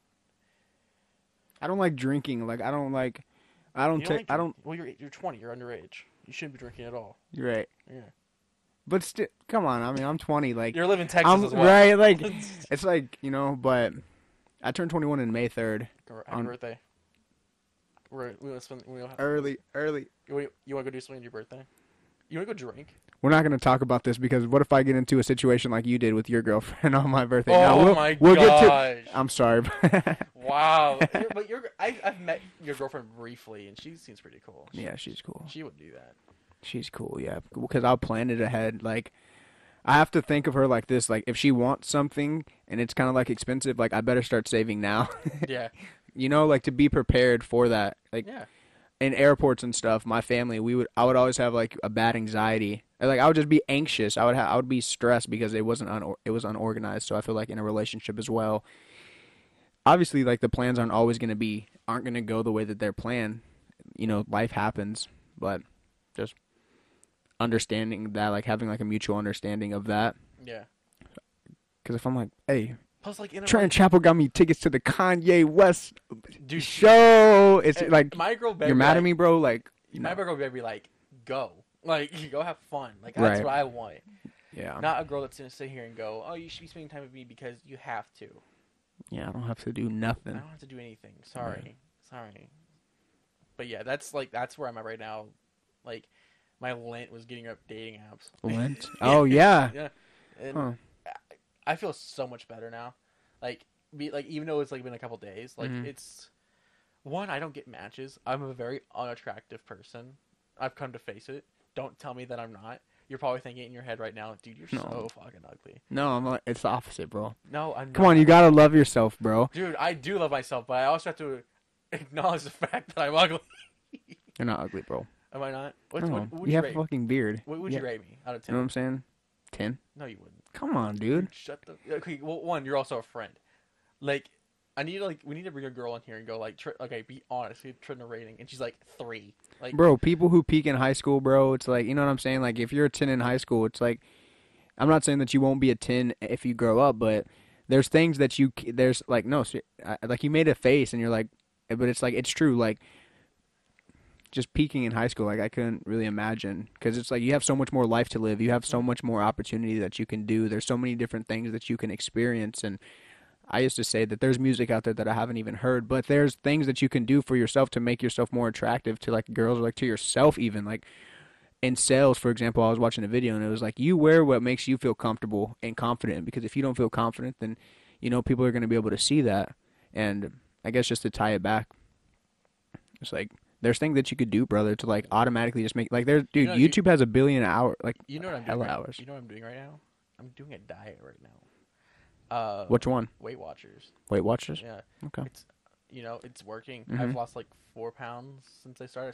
I don't like drinking. Like, I don't. Well, you're 20. You're underage. You shouldn't be drinking at all. You're right. Yeah. But still, come on. I mean, I'm 20. Like, you're living in Texas as well. Right. Like, it's like, but I turned 21 in May 3rd. Happy birthday. We want to spend early. You want to go do something on your birthday? You want to go drink? We're not going to talk about this because what if I get into a situation like you did with your girlfriend on my birthday? Oh, my gosh. I'm sorry. Wow. I've met your girlfriend briefly, and she seems pretty cool. Yeah, she's cool. She would do that. She's cool, yeah. Because I'll plan it ahead. Like, I have to think of her like this. Like, if she wants something and it's kind of like expensive, like, I better start saving now. Yeah. Like, to be prepared for that. Like, yeah. In airports and stuff, my family, I would always have like a bad anxiety. Like, I would just be anxious. I would be stressed because it was unorganized. So I feel like in a relationship as well, obviously, like, the plans aren't going to go the way that they're planned. Life happens, but just understanding that, like, having like a mutual understanding of that. Yeah. Because if I'm like, hey, plus, like, Trent Chapel got me tickets to the Kanye West show. It's like, my girl, you're mad at me, bro. Like, my girl would be like, go, like, go have fun. Like, that's what I want. Yeah. Not a girl that's gonna sit here and go, oh, you should be spending time with me because you have to. Yeah, I don't have to do nothing. I don't have to do anything. Sorry. But yeah, that's where I'm at right now. Like, my Lent was getting up dating apps. Lent? Oh yeah. Yeah. And I feel so much better now. Like, even though it's like been a couple days, like, it's one, I don't get matches. I'm a very unattractive person. I've come to face it. Don't tell me that I'm not. You're probably thinking in your head right now, dude, you're No. so fucking ugly. No, I'm like, it's the opposite, bro. No, I'm Come not. on, you gotta love yourself, bro. Dude, I do love myself, but I also have to acknowledge the fact that I'm ugly. You're not ugly, bro. Am I not? What No, would you have a rate? fucking beard. What would Yeah. you rate me out of You know 10? what I'm saying? 10? No, you wouldn't. Come on, dude. Shut the. Okay, well, one, you're also a friend. Like, we need to bring a girl in here and go like, okay, be honest. Give Trin a rating, and she's like 3. Like, Bro, people who peak in high school, bro, it's like, you know what I'm saying? Like, if you're a 10 in high school, it's like, I'm not saying that you won't be a 10 if you grow up, but there's things that there's like, no, like you made a face and you're like, but it's like, it's true. Like, just peaking in high school, like, I couldn't really imagine. Because it's like, you have so much more life to live. You have so much more opportunity that you can do. There's so many different things that you can experience. And I used to say that there's music out there that I haven't even heard, but there's things that you can do for yourself to make yourself more attractive to like girls or like to yourself even. Like in sales, for example, I was watching a video and it was like, you wear what makes you feel comfortable and confident, because if you don't feel confident, then, you know, people are going to be able to see that. And I guess just to tie it back, it's like, there's things that you could do, brother, to like automatically just make, like, there's, dude, YouTube has 1 billion hour, like, you know what I'm doing? hella Right, hours. you know what I'm doing right now? I'm doing a diet right now. Which one? Weight Watchers. Weight Watchers? Yeah. Okay. It's, it's working. Mhm. I've lost like 4 pounds since I started.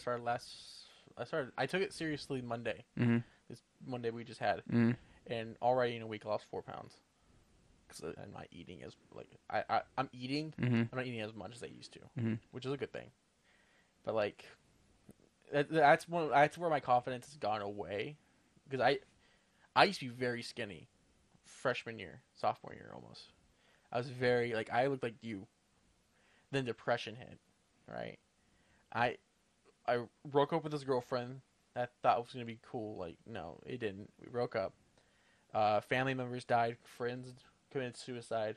I took it seriously Monday. Mm-hmm. This Monday we just had, Mm-hmm. and already in a week I lost 4 pounds. Because I'm not eating as like I'm eating. Mm-hmm. I'm not eating as much as I used to, Mm-hmm. which is a good thing. But like, that's where my confidence has gone away, because I used to be very skinny, freshman year, sophomore year almost. I was very like, I looked like you. Then depression hit, right? I broke up with this girlfriend that I thought was gonna be cool. Like, no, it didn't. We broke up. Family members died. Friends committed suicide.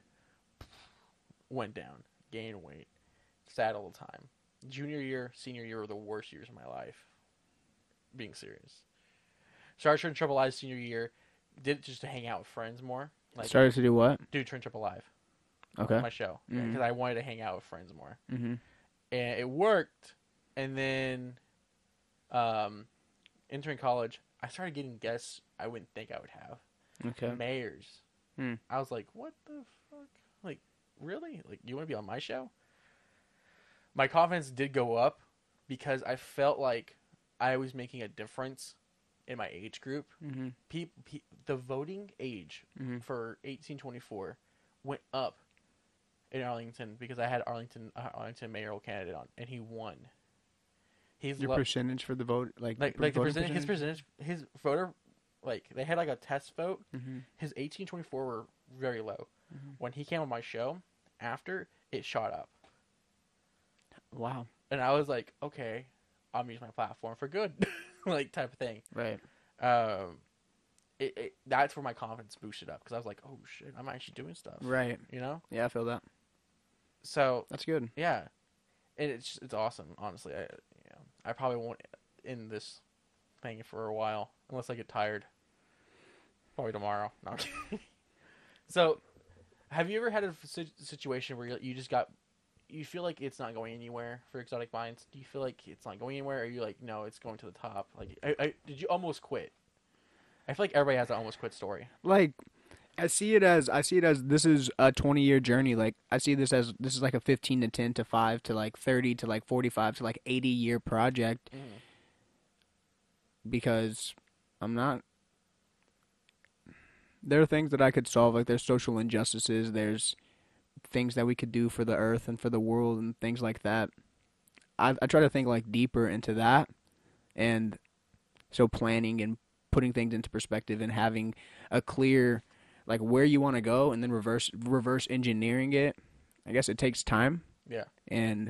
Went down. Gained weight. Sad all the time. Junior year, senior year were the worst years of my life. Being serious. Started Turn Triple Live senior year. Did it just to hang out with friends more. Like, Started to do what? do Turn Triple Live. Okay. My show. Mhm. Because I wanted to hang out with friends more. Mm-hmm. And it worked. And then, entering college, I started getting guests I wouldn't think I would have. Okay. Mayors. Hmm. I was like, what the fuck? Like, really? Like, you want to be on my show? My confidence did go up because I felt like I was making a difference in my age group. Mm-hmm. The voting age Mm-hmm. for 1824 went up in Arlington because I had Arlington mayoral candidate on, and he won. Your percentage for the vote, like the voting percentage, his voter, like they had like a test vote. Mm-hmm. His 1824 were very low. Mm-hmm. When he came on my show, after it shot up, Wow. and I was like, okay, I'm using my platform for good, like type of thing. Right. That's where my confidence boosted up because I was like, oh shit, I'm actually doing stuff. Right. You know. Yeah, I feel that. So That's good. yeah, and it's awesome. Honestly, I probably won't end this thing for a while unless I get tired. Probably tomorrow. No, I'm kidding. So, have you ever had a situation where you feel like it's not going anywhere for Exotic Minds? Do you feel like it's not going anywhere, or are you like, no, it's going to the top? Like, did you almost quit? I feel like everybody has an almost quit story. Like, I see it as this is a 20-year journey. Like, I see this as this is like a 15 to 10 to 5 to like 30 to like 45 to like 80-year project. Mm. Because I'm not. There are things that I could solve, like there's social injustices, there's things that we could do for the earth and for the world and things like that. I try to think like deeper into that, and so planning and putting things into perspective and having a clear, like where you want to go, and then reverse engineering it. I guess it takes time. Yeah. And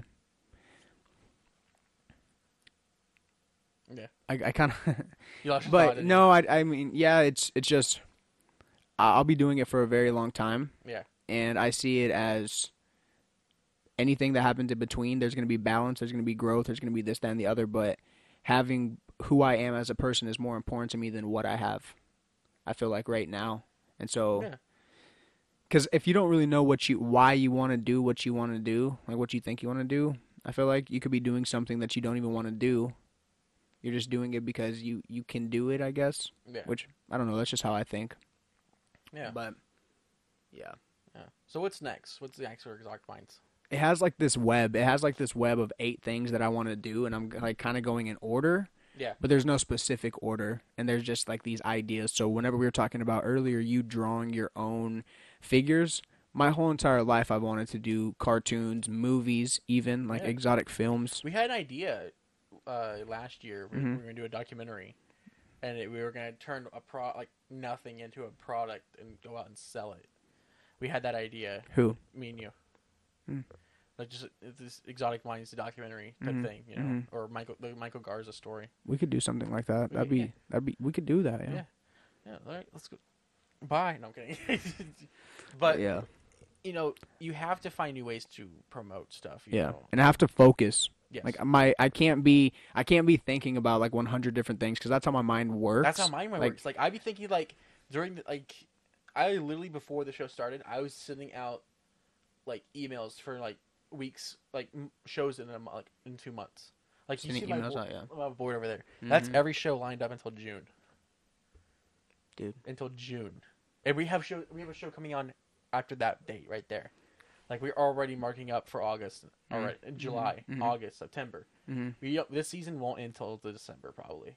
yeah, I kind of. you lost your But thought, no, I mean, yeah, it's just I'll be doing it for a very long time. Yeah. And I see it as anything that happens in between, there's going to be balance, there's going to be growth, there's going to be this, that, and the other. But having who I am as a person is more important to me than what I have, I feel like right now. And so, because if you don't really know why you want to do what you want to do, like what you think you want to do, I feel like you could be doing something that you don't even want to do. You're just doing it because you can do it, I guess. Yeah. Which, I don't know, that's just how I think. Yeah. But, yeah. Yeah. So what's next? What's next for Exotic Minds? It has like this web. It has like this web of 8 things that I want to do, and I'm like kind of going in order. Yeah. But there's no specific order, and there's just like these ideas. So whenever we were talking about earlier, you drawing your own figures, my whole entire life I've wanted to do cartoons, movies, even like Yeah. exotic films. We had an idea last year. We Mhm. were going to do a documentary, and we were going to turn like nothing into a product and go out and sell it. We had that idea, Who? me and you. Mm. Like just this Exotic Minds documentary type Mhm. thing, you know, Mhm. or the Michael Garza story. We could do something like that. Yeah. We could do that. Yeah. Yeah. Yeah, all right, let's go. Bye. No, I'm kidding. But yeah. you know, you have to find new ways to promote stuff. You Yeah. know? And I have to focus. Yes. Like I can't be thinking about like 100 different things because that's how my mind works. That's how my mind like, works. Like I'd be thinking like during the I literally before the show started, I was sending out like emails for like weeks, like shows in like in 2 months. Like you see Sending my, emails out, yeah. my board over there. That's Mhm. every show lined up until June. Dude. Until June, and we have a show coming on after that date right there. Like we're already marking up for August, already in July, Mhm. August, September. Mhm. This season won't end until the December probably.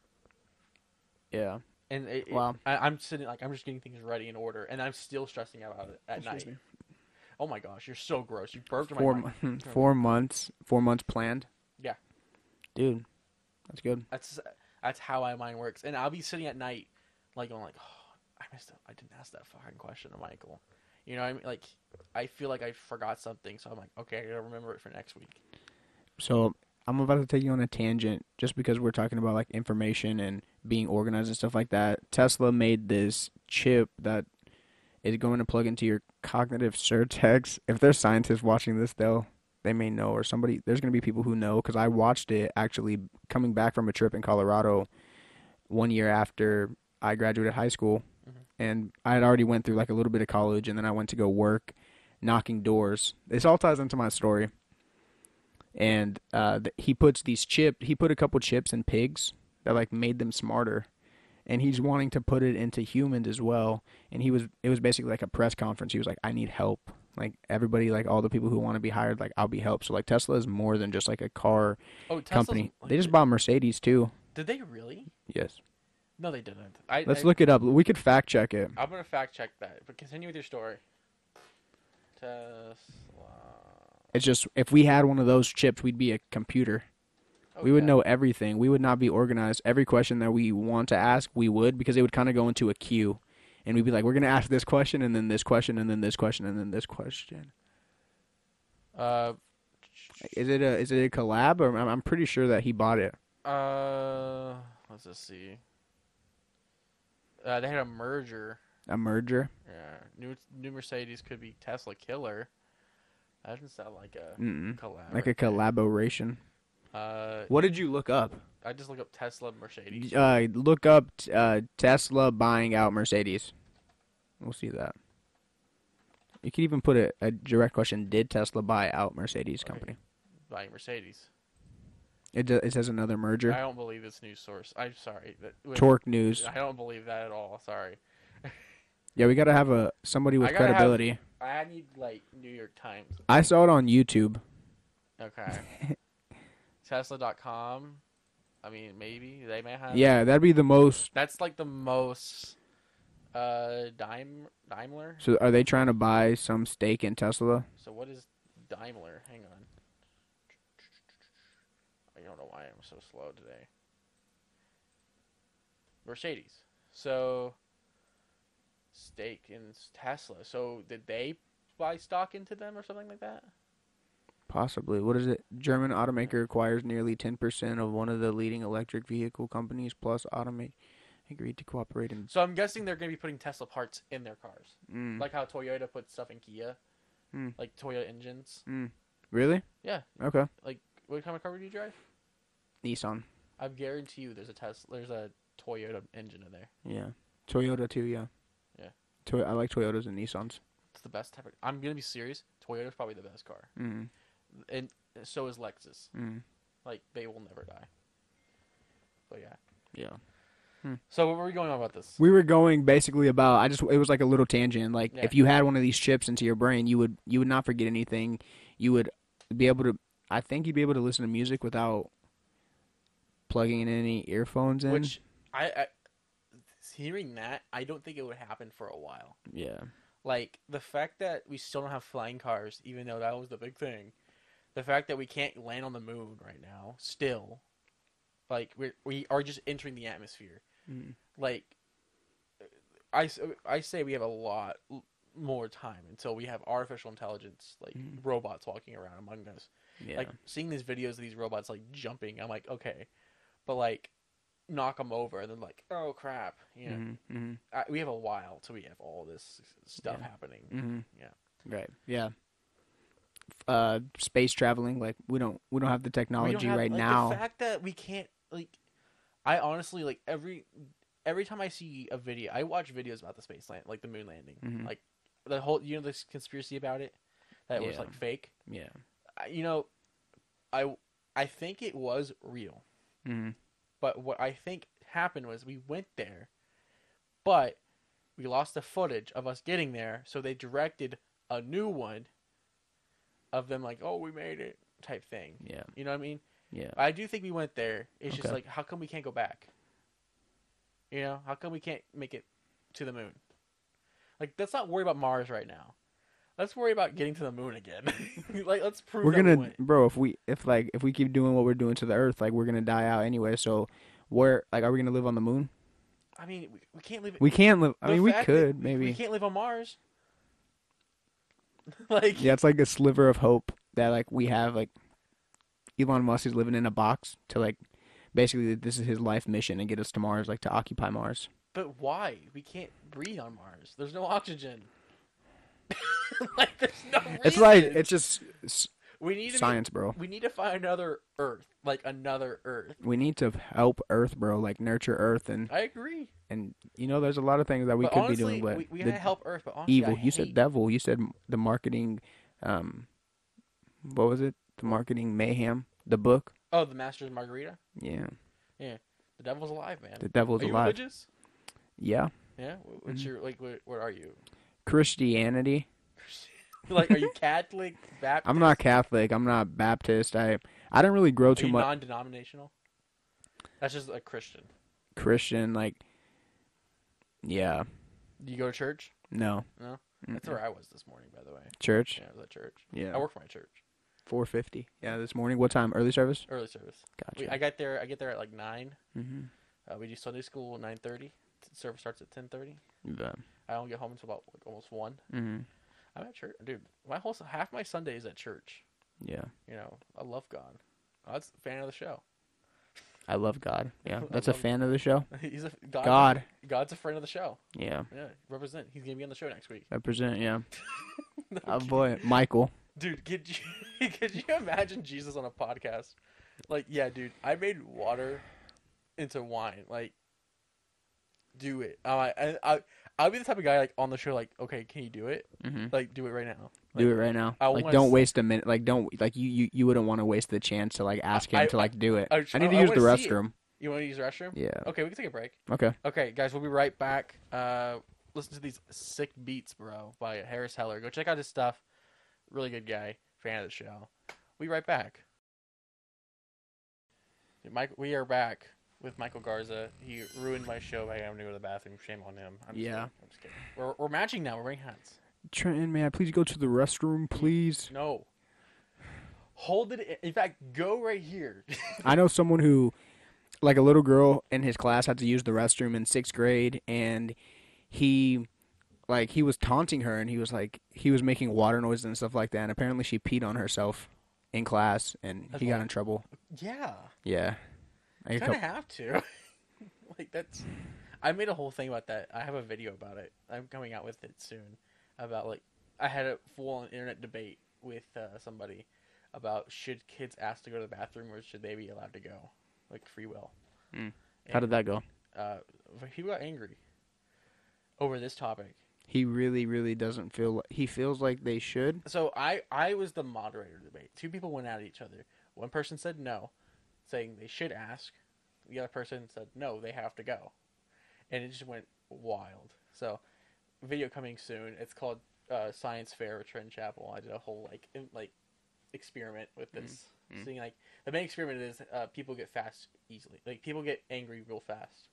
Yeah. And Wow. I'm sitting like I'm just getting things ready in order, and I'm still stressing out about it at Excuse night. me. Oh my gosh, you're so gross. You burped in my 4 mic. 4 months. 4 months planned. Yeah. Dude, that's good. That's how my mind works, and I'll be sitting at night, like going like, oh, I didn't ask that fucking question to Michael. You know what I mean? Like, I feel like I forgot something, so I'm like, okay, I gotta remember it for next week. So I'm about to take you on a tangent just because we're talking about like information and being organized and stuff like that. Tesla made this chip that is going to plug into your cognitive surtex. If there's scientists watching this, they may know, or somebody. There's going to be people who know because I watched it actually coming back from a trip in Colorado 1 year after I graduated high school, and I had already went through like a little bit of college, and then I went to go work knocking doors. This all ties into my story. And he put a couple chips in pigs that like made them smarter, and he's wanting to put it into humans as well. And it was basically like a press conference. He was like, I need help. Like everybody, like all the people who want to be hired, like I'll be helped. So like Tesla is more than just like a car company. Like, They just bought Mercedes too. Did they really? Yes. No, they didn't. Let's look it up. We could fact check it. I'm gonna fact check that, but continue with your story. Tesla. It's just if we had one of those chips, we'd be a computer. Oh, We would yeah. know everything. We would not be organized. Every question that we want to ask, we would, because it would kind of go into a queue. And we'd be like, we're going to ask this question, and then this question, and then this question, and then this question. Is it a collab? Or I'm pretty sure that he bought it. Let's just see. They had a merger. A merger? Yeah, new Mercedes could be Tesla killer. That doesn't sound like a collab. Like a collaboration. What did you look up? I just look up Tesla Mercedes. Look up Tesla buying out Mercedes. We'll see that. You could even put a direct question: did Tesla buy out Mercedes company? Buying Mercedes. It says another merger. I don't believe this news source. I'm sorry. Torque News. I don't believe that at all. Sorry. Yeah, we gotta have somebody with credibility. I need like New York Times. I saw it on YouTube. Okay. Tesla.com. I mean, maybe they may have. Yeah, that'd be the most. That's like the most. Daimler. So, are they trying to buy some stake in Tesla? So what is Daimler? Hang on. I don't know why I'm so slow today. Mercedes. So stake in Tesla. So did they buy stock into them or something like that? Possibly. What is it? German automaker acquires nearly 10% of one of the leading electric vehicle companies. Plus, Automate agreed to cooperate in. So I'm guessing they're going to be putting Tesla parts in their cars, like how Toyota puts stuff in Kia, like Toyota engines. Really? Yeah. Okay. Like, what kind of car do you drive? Nissan. I guarantee you, there's a Toyota engine in there. Yeah. Toyota too. Yeah. Yeah. I like Toyotas and Nissans. It's the best type of. I'm gonna be serious. Toyota's probably the best car. and so is Lexus. Mm. Like they will never die. But yeah. Yeah. So what were we going on about this? We were going basically about it was like a little tangent. Like Yeah. if you had one of these chips into your brain, you would not forget anything. You would be able to. I think you'd be able to listen to music without plugging in any earphones in. Which I hearing that, I don't think it would happen for a while. Yeah. Like the fact that we still don't have flying cars, even though that was the big thing. The fact that we can't land on the moon right now, still, like we are just entering the atmosphere. Mm. Like, I say we have a lot more time until we have artificial intelligence, like robots walking around among us. Yeah. Like seeing these videos of these robots like jumping, I'm like, okay, but like knock them over and then like, oh crap, you know. We have a while till we have all this stuff happening. Mm-hmm. Yeah. Right. Yeah. Space traveling, like we don't have the technology right now. The fact that we can't, like, I honestly, like, every time I see a video, I watch videos about the space land, like the moon landing, like the whole, you know, this conspiracy about it that it was like fake. Yeah. You know, I think it was real, but what I think happened was we went there, but we lost the footage of us getting there, so they directed a new one of them like, oh, we made it type thing. Yeah. You know what I mean? Yeah. I do think we went there. It's just Okay. like, how come we can't go back? You know, how come we can't make it to the moon? Like, let's not worry about Mars right now. Let's worry about getting to the moon again. Like, let's prove We're that we gonna, went. bro. If we keep doing what we're doing to the Earth, like we're gonna die out anyway. So, are we gonna live on the moon? I mean, we can't live. We can't live. I mean, we fact could that maybe. We can't live on Mars. Like, Yeah, it's like a sliver of hope that like we have. Like Elon Musk is living in a box to like basically this is his life mission and get us to Mars, like to occupy Mars. but why? We can't breathe on Mars. There's no oxygen. Like, there's no reason. It's like it's just we need to science, bro. We need to find another Earth, like another Earth. We need to help Earth, bro. Like nurture Earth and I agree. you know, there's a lot of things that we But could honestly, be doing, but we gotta help Earth. But honestly, evil. I You said hate- devil. You said the marketing. What was it? The marketing mayhem. The book. Oh, the Masters Margarita. Yeah. Yeah, the devil's alive, man. The devil's are you alive. religious? Yeah. Yeah. What's your like? What are you? Christianity. Like, are you Catholic, Baptist? I'm not Catholic. I'm not Baptist. I didn't really grow Are too you much non-denominational? That's just a Christian. Christian. Like, yeah. Do you go to church? No. No. That's where I was this morning, by the way. Church. Yeah, I was at church. Yeah. I work for my church. 4:50. Yeah, this morning. What time? Early service. Early service. Gotcha. I get there at like 9. Mm-hmm. We do Sunday school at 9:30. Service starts at 10:30. Yeah. I don't get home until about like almost 1. Mm-hmm. I'm at church, dude. Half my Sunday is at church. Yeah. You know, I love God. That's a fan of the show. I love God. Yeah. I That's a love fan of the show. He's a God. God's a friend of the show. Yeah. Yeah, represent. He's gonna be on the show next week. Represent. Yeah. No Oh kidding. boy, Michael. Dude, could you imagine Jesus on a podcast? Like, yeah, dude, I made water into wine. Like, do it. I'll be the type of guy like on the show. Like, okay, can you do it? Mm-hmm. Like, do it right now. Like, Do it right now. I Like, wanna don't s- waste a minute. Like, don't like you wouldn't want to waste the chance to like ask him to like do it. I I need to use the wanna see it. restroom. You want to use the restroom? Yeah. Okay, we can take a break. Okay. Okay, guys, we'll be right back. Listen to these sick beats, bro, by Harris Heller. Go check out his stuff. Really good guy. Fan of the show. We'll be right back. We are back with Michael Garza. He ruined my show by having to go to the bathroom. Shame on him. I'm just kidding. We're matching now. We're wearing hats. Trenton, may I please go to the restroom, please? No. Hold it. In fact, go right here. I know someone who, like a little girl in his class, had to use the restroom in 6th grade, and he was taunting her, and he was making water noises and stuff like that, and apparently she peed on herself in class, and he got in trouble. Yeah. Yeah. Kind of have to. Like, that's... I made a whole thing about that. I have a video about it. I'm coming out with it soon. About, like... I had a full-on internet debate with somebody about should kids ask to go to the bathroom or should they be allowed to go? Like, free will. How did that go? People got angry over this topic. He really doesn't feel. He feels like they should. So I was the moderator of the debate. Two people went at each other. One person said no, saying they should ask. The other person said no, they have to go, and it just went wild. So, video coming soon. It's called Science Fair with Trent Chapel. I did a whole like experiment with this. Seeing like the main experiment is people get fast easily. Like people get angry real fast.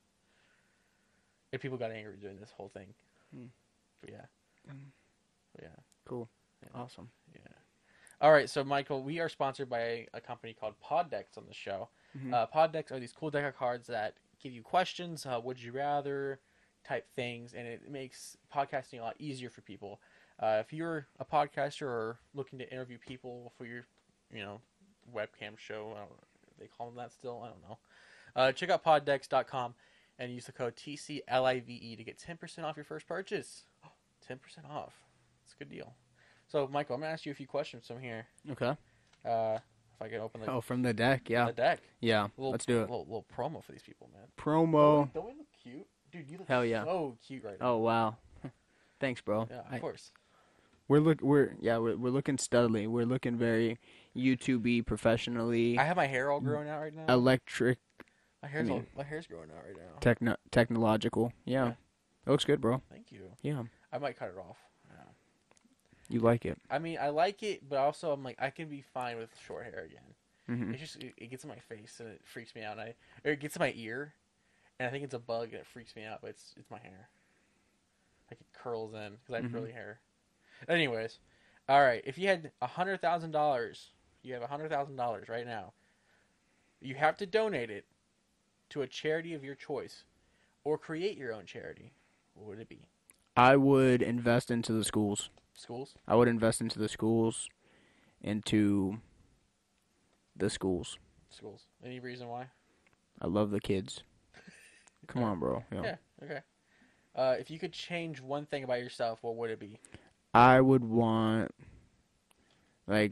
And people got angry doing this whole thing. But yeah. Cool. Yeah. Awesome. Yeah. All right, so Michael, we are sponsored by a company called Pod Decks on the show. Pod Decks are these cool deck of cards that give you questions, would you rather type things, and it makes podcasting a lot easier for people. If you're a podcaster or looking to interview people for your, webcam show, I don't know, they call them that still, I don't know. Check out poddecks.com and use the code TCLIVE to get 10% off your first purchase. 10% off. It's a good deal. So, Michael, I'm going to ask you a few questions from here. Okay. If I can open from the deck, yeah. the deck. Yeah, let's do it. Little promo for these people, man. Promo. Don't we look cute? Dude, you look Hell yeah. so cute right now. Oh, wow. Thanks, bro. Yeah, of course. We're looking studly. We're looking very YouTube-y, professionally. I have my hair all growing out right now. Electric. My hair's growing out right now. Technological. Yeah. It looks good, bro. Thank you. Yeah. I might cut it off. Yeah. You like it. I mean, I like it, but also I'm like, I can be fine with short hair again. Mm-hmm. It's just, it gets in my face and it freaks me out. Or it gets in my ear, and I think it's a bug and it freaks me out, but it's my hair. Like it curls in because I have curly hair. Anyways, all right. If you had $100,000, you have $100,000 right now. You have to donate it to a charity of your choice, or create your own charity. What would it be? I would invest into the schools. Schools? I would invest into the schools. Into the schools. Schools. Any reason why? I love the kids. Come on, bro. Yeah, okay. If you could change one thing about yourself, what would it be? I would want, like,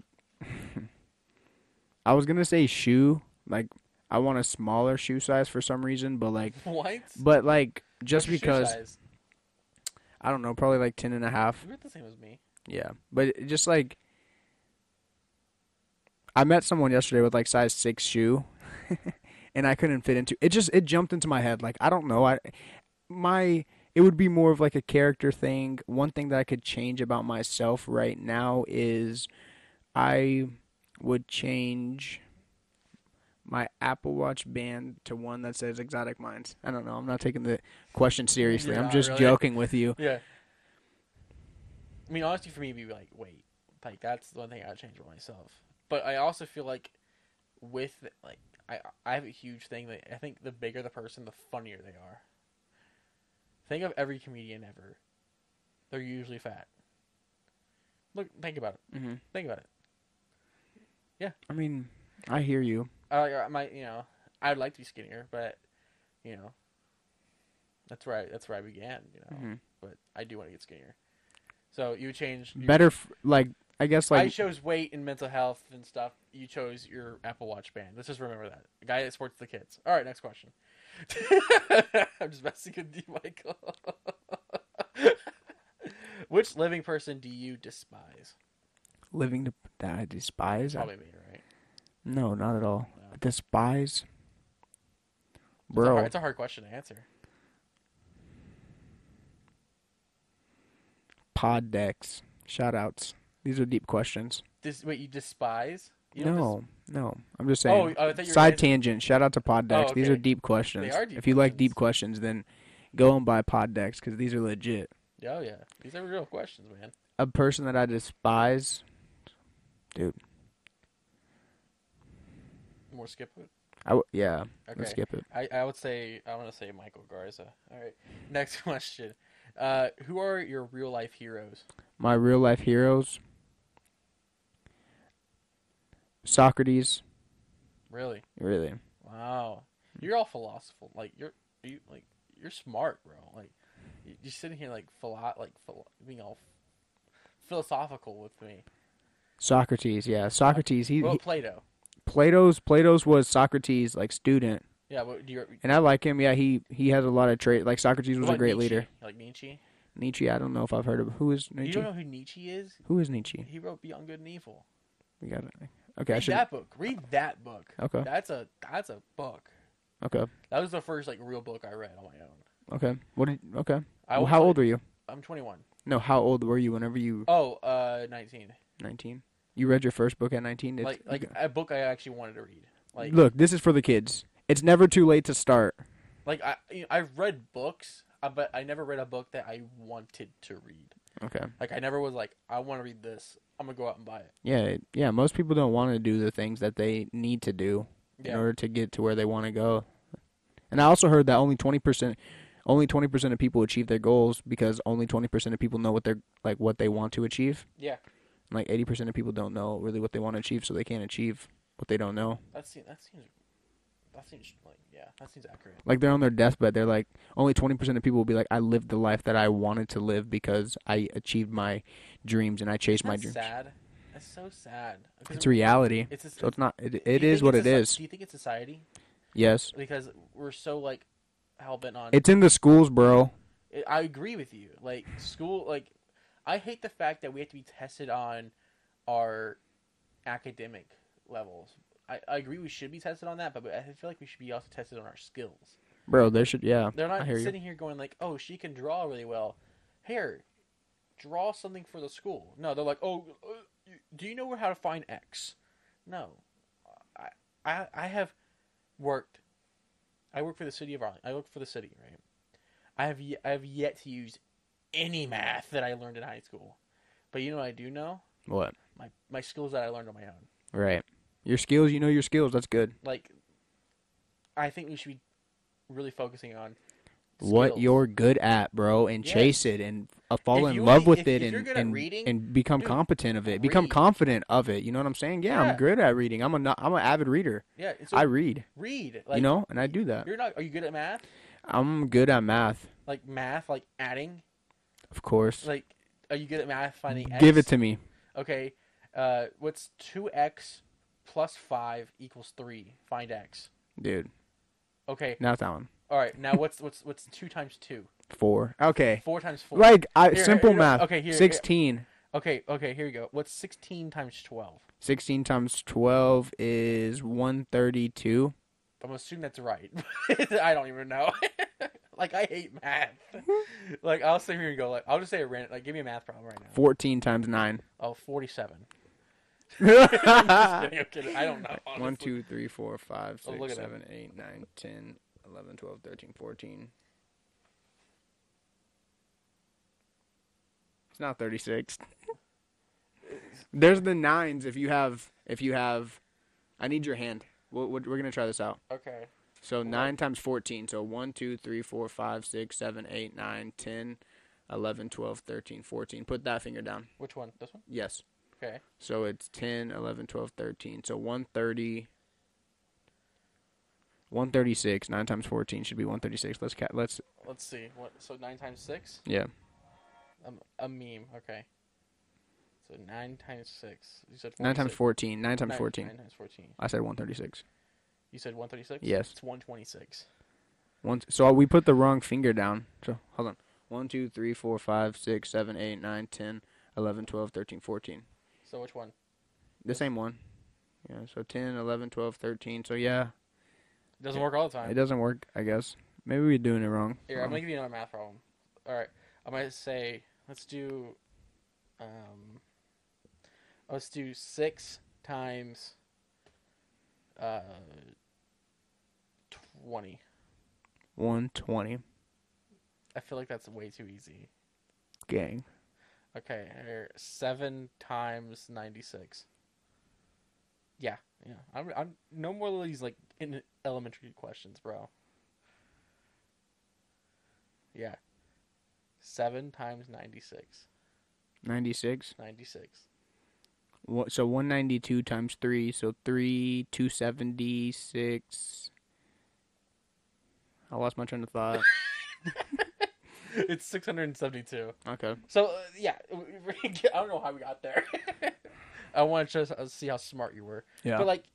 I was going to say shoe. Like, I want a smaller shoe size for some reason, but, like. What? But, like, just What's your because. shoe size? I don't know, probably like 10 and a half. You're the same as me. Yeah. But it just, like. I met someone yesterday with, like, size 6 shoe. And I couldn't fit into it. It jumped into my head. Like, I don't know. It would be more of like a character thing. One thing that I could change about myself right now is I would change my Apple Watch band to one that says Exotic Minds. I don't know. I'm not taking the question seriously. I'm just joking with you. Yeah. I mean, honestly, for me, it'd be like, wait. Like, that's the one thing I'd change about myself. But I also feel like with, like, I have a huge thing that I think the bigger the person, the funnier they are. Think of every comedian ever. They're usually fat. Look, think about it. Mm-hmm. Think about it. Yeah. I mean, I hear you. I'd like to be skinnier, but, that's where I began, Mm-hmm. But I do want to get skinnier. So you would change. I guess, like. I chose weight and mental health and stuff. You chose your Apple Watch band. Let's just remember that. The guy that sports the kids. All right, next question. I'm just messing with you, Michael. Which living person do you despise? That I despise? Probably me, right? No, not at all. No. Despise? Bro. It's a hard question to answer. Pod decks. Shout-outs. These are deep questions. Wait, you despise? No. I'm just saying. I thought you were Side tangent. Shout out to Pod decks. okay. These are deep questions. They are deep if you like questions. deep questions, then go and buy Pod decks because these are legit. Oh, yeah. These are real questions, man. A person that I despise, dude. More skip it? Yeah. Okay. Let's skip it. I want to say Michael Garza. All right. Next question. Who are your real life heroes? My real life heroes. Socrates. Really? Really. Wow. You're all philosophical. Like you're smart, bro. Like you're sitting here being all philosophical with me. Socrates, yeah. Socrates, Well, Plato. Plato's was Socrates' like student. Yeah, but And I like him. Yeah, he has a lot of traits. Like Socrates was a great Nietzsche? leader. You like Nietzsche? Nietzsche. I don't know if I've heard of who is You Nietzsche. don't know who Nietzsche is? Who is Nietzsche? He wrote Beyond Good and Evil. We got it. Okay, I Read should. that book. Read that book. Okay. That's a book. Okay. That was the first like real book I read on my own. Okay. What did? Okay. I Well, was, how like- old were you? I'm 21. No, how old were you whenever you? 19. 19. You read your first book at 19. Like a book I actually wanted to read. Like Look, this is for the kids. It's never too late to start. like I've read books, but I never read a book that I wanted to read. Okay. Like I never was like, I want to read this. I'm gonna go out and buy it. Yeah. Most people don't want to do the things that they need to do in Yeah. order to get to where they want to go. And I also heard that only 20% of people achieve their goals because only 20% of people know what they want to achieve. Yeah. And like 80% of people don't know really what they want to achieve, so they can't achieve what they don't know. That seems like that seems accurate. Like they're on their deathbed, they're like only 20% of people will be like, I lived the life that I wanted to live because I achieved my dreams and I chased my dreams. Sad. That's so sad. 'Cause It's reality. So it's not. It is what it is. Do you think it's society? Yes. Because we're so like hell bent on. It's in the schools, bro. I agree with you. Like school, like I hate the fact that we have to be tested on our academic levels. I agree we should be tested on that, but I feel like we should be also tested on our skills. Bro, there should, yeah. They're not I hear you. sitting here going like, "Oh, she can draw really well. Here, draw something for the school." No, they're like, "Oh, do you know how to find X?" No, I have worked. I work for the city of Arlington. I work for the city, right? I have yet to use any math that I learned in high school. But you know what I do know? What? My skills that I learned on my own. Right. Your skills, you know your skills. That's good. Like, I think we should be really focusing on What skills. you're good at, bro, and Yes. chase it and fall If in you love wanna- with if- it if you're good at reading, and become dude, competent of it. Become read. confident of it. You know what I'm saying? Yeah, Yeah. I'm good at reading. I'm an avid reader. Yeah, so I read. read. Like, You know, and I do that. Are you good at math? I'm good at math, Like math, like adding. of course. Like, are you good at math finding X? Give it to me. Okay. What's 2x plus 5 equals 3? Find X. Dude, Okay. not that one. All right. Now what's 2 times 2? 4. Okay. 4 times 4. Like Here, simple you know- math. okay, here- 16. Okay. Here you go. What's 16 times 12? 16 times 12 is 132. I'm assuming that's right. I don't even know. Like I hate math. Like I'll sit here and go like I'll just say a random like give me a math problem right now. 14 times 9. Oh, 47. I'm just kidding, I'm kidding. I don't know. Honestly. 1, 2, 3, 4, 5, Oh, 6, look at 7, 8, 9, 10, 11, 12, 13, 14. It's not 36. There's the 9s if you have I need your hand. We're going to try this out. Okay. So 9 times 14. So 1, 2, 3, 4, 5, 6, 7, 8, 9, 10, 11, 12, 13, 14. Put that finger down. Which one? This one? Yes. Okay. So it's 10, 11, 12, 13. So 130. 136. 9 times 14 should be 136. Let's see. What? So 9 times 6? Yeah. A meme. Okay. So 9 times 6. You said 9 times 46. 14. 9 times 14. 9 times 14. I said 136. You said 136? Yes. It's 126. So we put the wrong finger down. So hold on. 1, 2, 3, 4, 5, 6, 7, 8, 9, 10, 11, 12, 13, 14. So which one? The same one. Yeah, so 10, 11, 12, 13. So yeah, It doesn't work all the time. it doesn't work, I guess. Maybe we're doing it wrong. Here, I'm gonna give you another math problem. All right, I'm gonna say let's do 6 times 20. 120. I feel like that's way too easy. Gang. Okay, here, 7 times 96. Yeah. I'm no more of these like in elementary questions, bro. Yeah. 7 times 96. 96. 96. So 192 times 3. So 3, 276. I lost my train of thought. It's 672. Okay. So yeah, I don't know how we got there. I want to just see how smart you were. Yeah. But like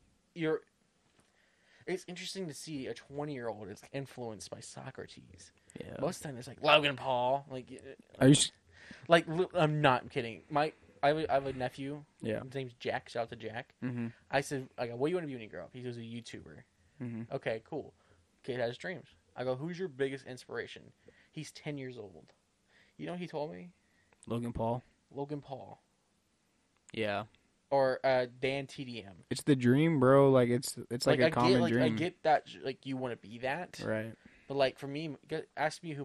it's interesting to see a 20-year-old is influenced by Socrates. Yeah. Most of the time it's like Logan Paul. Are you? I'm not kidding. I have a nephew. Yeah. His name's Jack. Shout out to Jack. Mm-hmm. I said, I go, what do you want to be when you grow up? He goes, a YouTuber. Mm-hmm. Okay, cool. Kid has dreams. I go, who's your biggest inspiration? He's 10 years old. You know what he told me? Logan Paul. Logan Paul. Yeah. Or Dan TDM. It's the dream, bro. Like it's like a common dream. I get that, like, you want to be that. Right. But, like, for me, ask me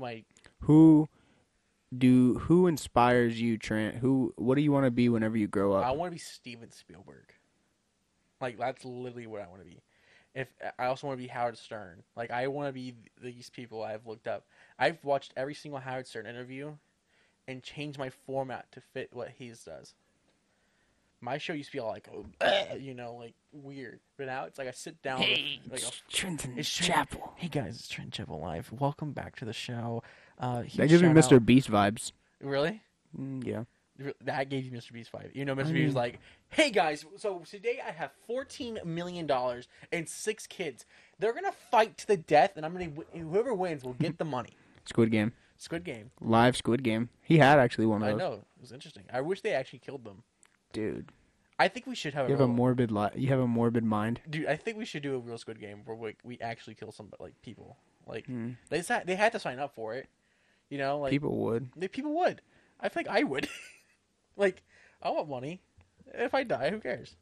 who inspires you, Trent? What do you want to be whenever you grow up? I want to be Steven Spielberg. Like, that's literally what I want to be. I also want to be Howard Stern. Like, I want to be these people I've looked up. I've watched every single Howard Stern interview and changed my format to fit what his does. My show used to be all like, like weird. But now it's like I sit down. Hey, with, like, Trenton it's Chapel. Hey guys, it's Trent Chapel Live. Welcome back to the show. That gives me Mr. Beast vibes. Really? Yeah. That gave you Mr. Beast vibe. You know, Mr. Beast was like, hey guys, so today I have $14 million and 6 kids. They're going to fight to the death, and whoever wins will get the money. Squid Game. Squid Game. Live Squid Game. He had actually one of those. I know. It was interesting. I wish they actually killed them. Dude. I think we should have You have a morbid mind. Dude, I think we should do a real Squid Game where we actually kill some people. Like, they had to sign up for it. You know, like people would. People would. I think I would. Like, I want money. If I die, who cares?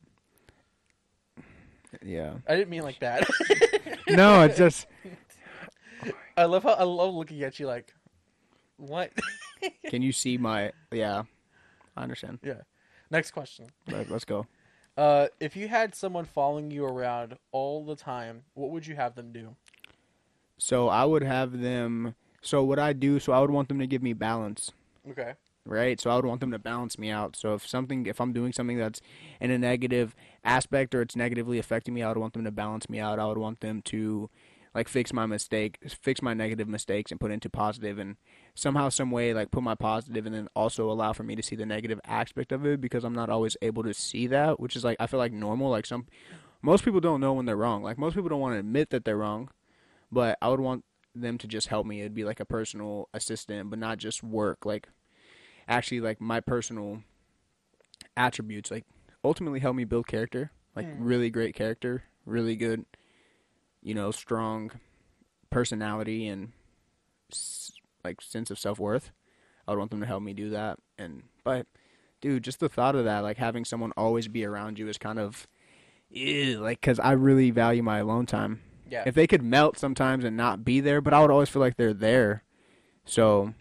Yeah. I didn't mean like that. No, it's just. I love looking at you like, what? Can you see my? Yeah, I understand. Yeah. Next question. Let's go. If you had someone following you around all the time, what would you have them do? So I would have them. So what I do? So I would want them to give me balance. Okay. Right. So I would want them to balance me out. So if I'm doing something that's in a negative aspect or it's negatively affecting me, I would want them to balance me out. I would want them to, like, fix my negative mistakes and put into positive, and somehow, some way, like, put my positive and then also allow for me to see the negative aspect of it, because I'm not always able to see that, which is, like, I feel like normal. Like, most people don't know when they're wrong. Like, most people don't want to admit that they're wrong, but I would want them to just help me. It'd be like a personal assistant, but not just work. Like, actually, like, my personal attributes, like, ultimately help me build character. Like, really great character, really good, strong personality and, like, sense of self-worth. I would want them to help me do that. But, dude, just the thought of that, like, having someone always be around you is kind of, like, because I really value my alone time. Yeah. If they could melt sometimes and not be there, but I would always feel like they're there. So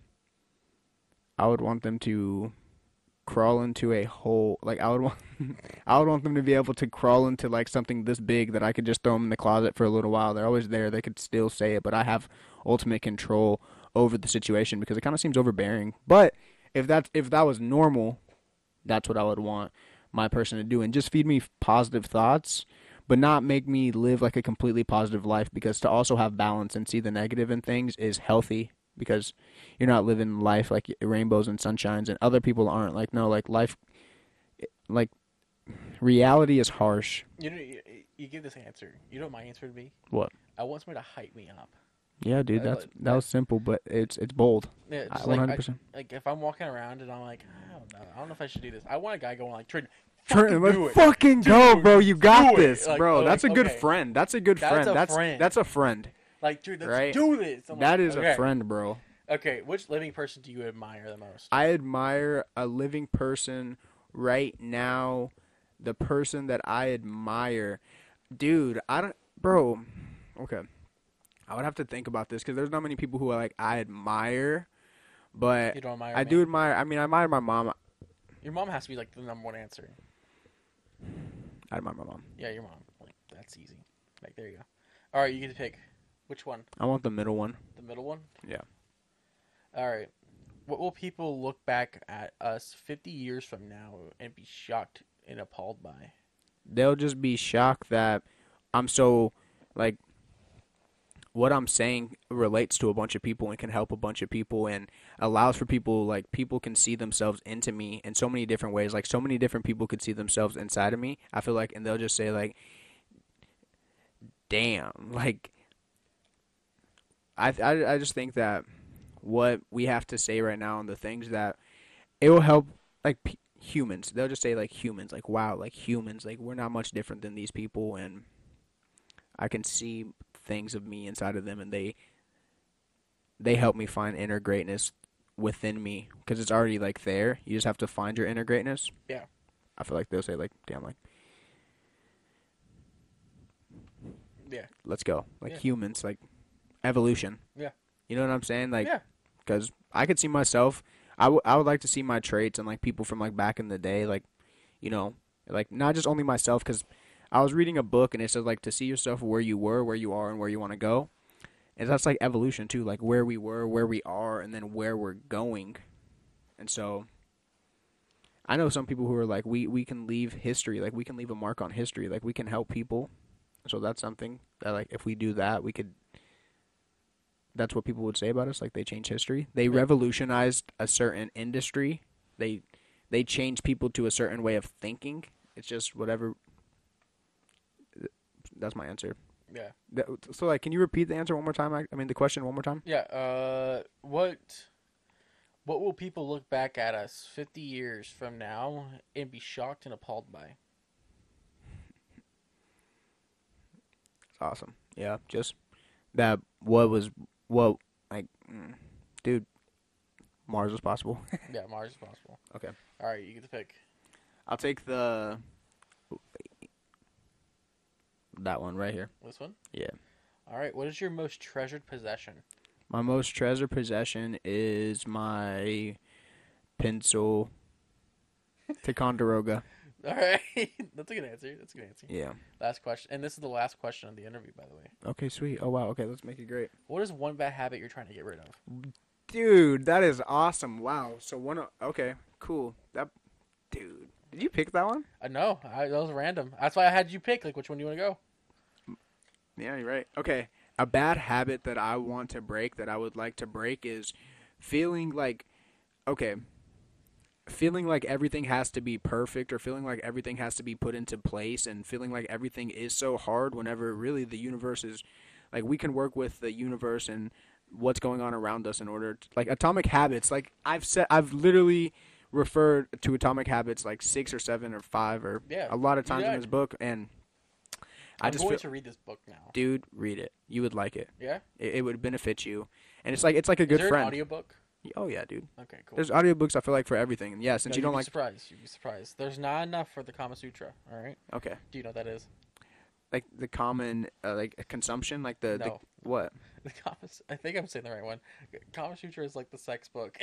I would want them to crawl into a hole. Like, I would want them to be able to crawl into, like, something this big that I could just throw them in the closet for a little while. They're always there. They could still say it, but I have ultimate control over the situation, because it kind of seems overbearing. But if that was normal, that's what I would want my person to do, and just feed me positive thoughts, but not make me live like a completely positive life, because to also have balance and see the negative in things is healthy, because you're not living life like rainbows and sunshines, and other people aren't. Like, no, like, life, like, reality is harsh. You give this answer. You know what my answer would be? What? I want somebody to hype me up. Yeah, dude, that was simple, but it's bold. Yeah, 100%. Like, if I'm walking around and I'm like, I don't know if I should do this. I want a guy going like, Trent, let's fucking go, bro. You got this, like, bro. like, That's a good okay. friend. That's a good friend. That's a friend. Like, dude, let's right? do this. That is a friend, bro. Okay, which living person do you admire the most? I admire a living person right now. The person that I admire, dude. Bro. Okay, I would have to think about this, because there's not many people who I admire, but You don't admire I me? do admire. I mean, I admire my mom. Your mom has to be like the number one answer. I admire my mom. Yeah, your mom. Like, that's easy. Like, there you go. All right, you get to pick. Which one? I want the middle one. The middle one? Yeah. All right. What will people look back at us 50 years from now and be shocked and appalled by? They'll just be shocked that I'm so, like, what I'm saying relates to a bunch of people and can help a bunch of people and allows for people, like, people can see themselves into me in so many different ways. Like, so many different people could see themselves inside of me, I feel like, and they'll just say, like, damn, like, I just think that what we have to say right now and the things that it will help like humans. They'll just say like humans, like wow, like humans, like we're not much different than these people, and I can see things of me inside of them, and they help me find inner greatness within me because it's already like there. You just have to find your inner greatness. Yeah. I feel like they'll say like, damn, like Yeah. let's go, like Yeah. humans, like evolution. Yeah. You know what I'm saying? Like, Yeah. because I could see myself. I would like to see my traits and like people from like back in the day, like, you know, like not just only myself. Because I was reading a book and it said like to see yourself where you were, where you are, and where you want to go. And that's like evolution too, like where we were, where we are, and then where we're going. And so I know some people who are like, we can leave history, like we can leave a mark on history, like we can help people. So that's something that like if we do that, we could. That's what people would say about us. Like they changed history. They revolutionized a certain industry. They changed people to a certain way of thinking. It's just whatever. That's my answer. Yeah. So like, can you repeat the answer one more time? I mean the question one more time. Yeah. What will people look back at us 50 years from now and be shocked and appalled by? It's awesome. Yeah, just that. What like, dude, Mars was possible. Yeah, Mars is possible. Okay. All right, you get to pick. I'll take that one right here. This one? Yeah. All right, what is your most treasured possession? My most treasured possession is my pencil Ticonderoga. All right, that's a good answer. That's a good answer. Yeah. Last question, and this is the last question of the interview, by the way. Okay, sweet. Oh, wow. Okay, let's make it great. What is one bad habit you're trying to get rid of? Dude, that is awesome. Wow. So okay, cool. Dude, did you pick that one? No, that was random. That's why I had you pick. Like, which one do you want to go? Yeah, you're right. Okay. A bad habit that I want to break, that I would like to break, is feeling like, okay, feeling like everything has to be perfect or feeling like everything has to be put into place and feeling like everything is so hard whenever really the universe is, like we can work with the universe and what's going on around us in order to, like Atomic Habits, like I've literally referred to Atomic Habits like 6 or 7 or 5 or a lot of times in this book, and I'm going to read this book now. Dude, read it. You would like it. Yeah? It would benefit you. And it's like a good friend. Is there an audiobook? Oh, yeah, dude. Okay, cool. There's audiobooks, I feel like, for everything. And yeah, since you don't like... You'd be surprised. There's not enough for the Kama Sutra, all right? Okay. Do you know what that is? Like the common, like, consumption? Like the what? I think I'm saying the right one. Kama Sutra is like the sex book.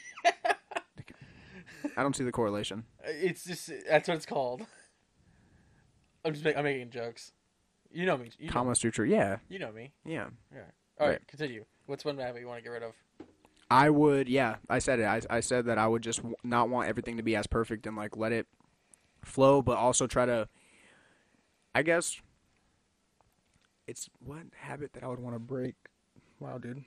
I don't see the correlation. It's just, that's what it's called. I'm making jokes. You know me. Kama Sutra, yeah. You know me. Yeah. Yeah. All right, continue. What's one habit you want to get rid of? I would, yeah, I said it. I said that I would just not want everything to be as perfect and, like, let it flow, but also try to, I guess, it's what habit that I would want to break? Wow, dude.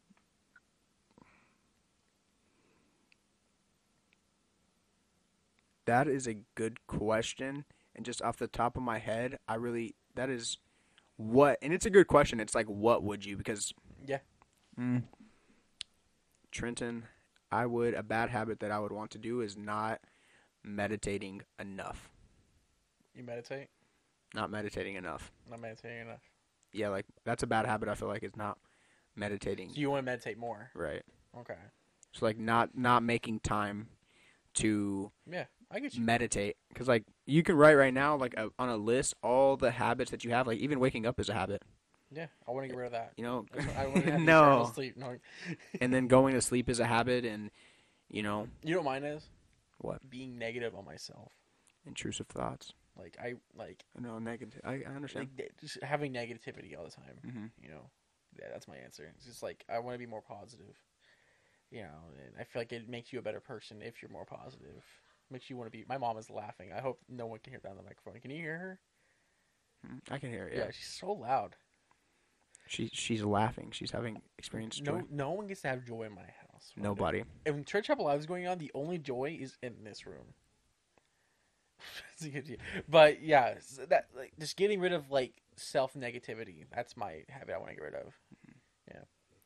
That is a good question. And just off the top of my head, that is what, and it's a good question. It's like, what would you? Because, yeah. Trenton, a bad habit that I would want to do is not meditating enough. You meditate? Not meditating enough. Not meditating enough. Yeah, like, that's a bad habit I feel like is not meditating. So you want to meditate more? Right. Okay. So, like, not making time to I get you. meditate. Because, like, you can write right now, like, on a list, all the habits that you have. Like, even waking up is a habit. Yeah, I want to get rid of that. You know? I want to have no. Sleep. No. And then going to sleep is a habit, and, you know. You know what mine is? What? Being negative on myself. Intrusive thoughts. No, negative. I understand. Like, just having negativity all the time. Mm-hmm. You know, yeah, that's my answer. It's just like I want to be more positive. You know, and I feel like it makes you a better person if you're more positive. Makes you want to be. My mom is laughing. I hope no one can hear that on the microphone. Can you hear her? I can hear it. Yeah, she's so loud. She's laughing. She's having experienced joy. No one gets to have joy in my house. Nobody. And when Church Chapel Live is going on, the only joy is in this room. But yeah, so that like just getting rid of like self negativity. That's my habit I want to get rid of. Yeah.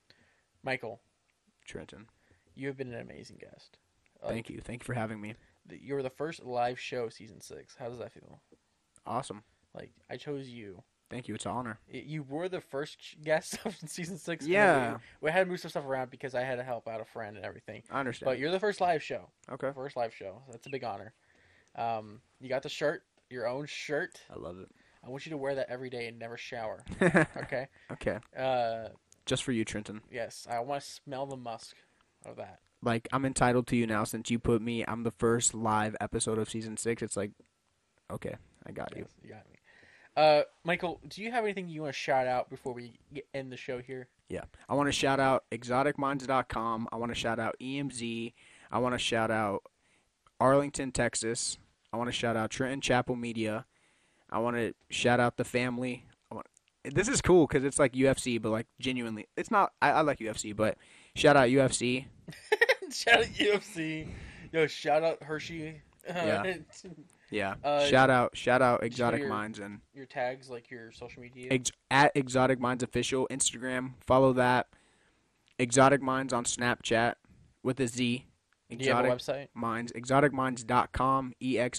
Michael, Trenton. you have been an amazing guest. Thank you. Thank you for having me. You were the first live show of season 6. How does that feel? Awesome. Like, I chose you. Thank you. It's an honor. You were the first guest of season 6. Yeah. We had to move some stuff around because I had to help out a friend and everything. I understand. But you're the first live show. Okay. First live show. That's a big honor. You got the shirt, your own shirt. I love it. I want you to wear that every day and never shower. Okay? Okay. Just for you, Trenton. Yes. I want to smell the musk of that. Like, I'm entitled to you now since you put me. I'm the first live episode of season 6. It's like, okay, I got you. Yes, you got me. Michael, do you have anything you want to shout out before we end the show here? Yeah. I want to shout out exoticminds.com. I want to shout out EMZ. I want to shout out Arlington, Texas. I want to shout out Trenton Chapel Media. I want to shout out the family. This is cool because it's like UFC, but like genuinely, it's not. I like UFC, but shout out UFC. Shout out UFC. Yo, shout out Hershey. Yeah. Yeah. Shout out Exotic Minds and your tags, like your social media. At Exotic Minds Official Instagram. Follow that. Exotic Minds on Snapchat with a Z. Do you have a website? Minds. Exoticminds.com.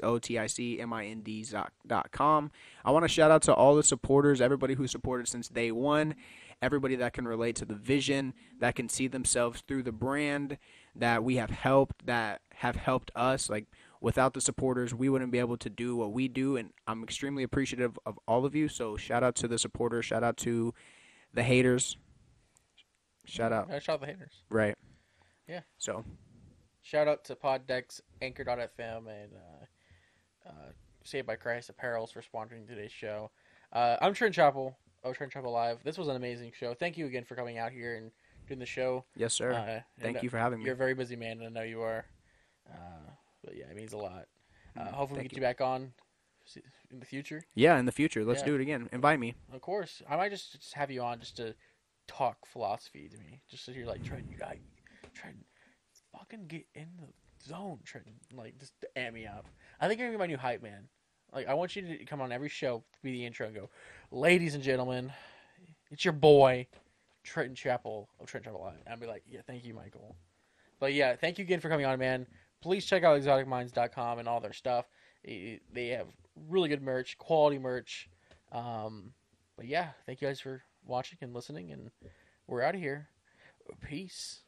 EXOTICMINDs.com. I want to shout out to all the supporters, everybody who supported since day one, everybody that can relate to the vision, that can see themselves through the brand, that we have helped, that have helped us. Like, without the supporters, we wouldn't be able to do what we do, and I'm extremely appreciative of all of you. So shout out to the supporters. Shout out to the haters. Shout out. Shout out the haters. Right. Yeah. So. Shout out to Poddex, Anchor.fm, and Saved by Christ Apparels for sponsoring today's show. I'm Trent Chapel. Trent Chapel Live. This was an amazing show. Thank you again for coming out here and doing the show. Yes, sir. Thank you for having me. You're a very busy man, and I know you are. But yeah, it means a lot. Hopefully we get you back on in the future. Yeah, in the future. Let's do it again. Invite me. Of course. I might just have you on just to talk philosophy to me. Just so you're like, Trent, you gotta try to fucking get in the zone, Trent. Like, just to amp me up. I think you're gonna be my new hype man. Like, I want you to come on every show, be the intro, and go, ladies and gentlemen, it's your boy, Trenton Chapel of Trent Chapel Live. And I'll be like, yeah, thank you, Michael. But yeah, thank you again for coming on, man. Please check out exoticminds.com and all their stuff. They have really good merch, quality merch. But yeah, thank you guys for watching and listening, and we're out of here. Peace.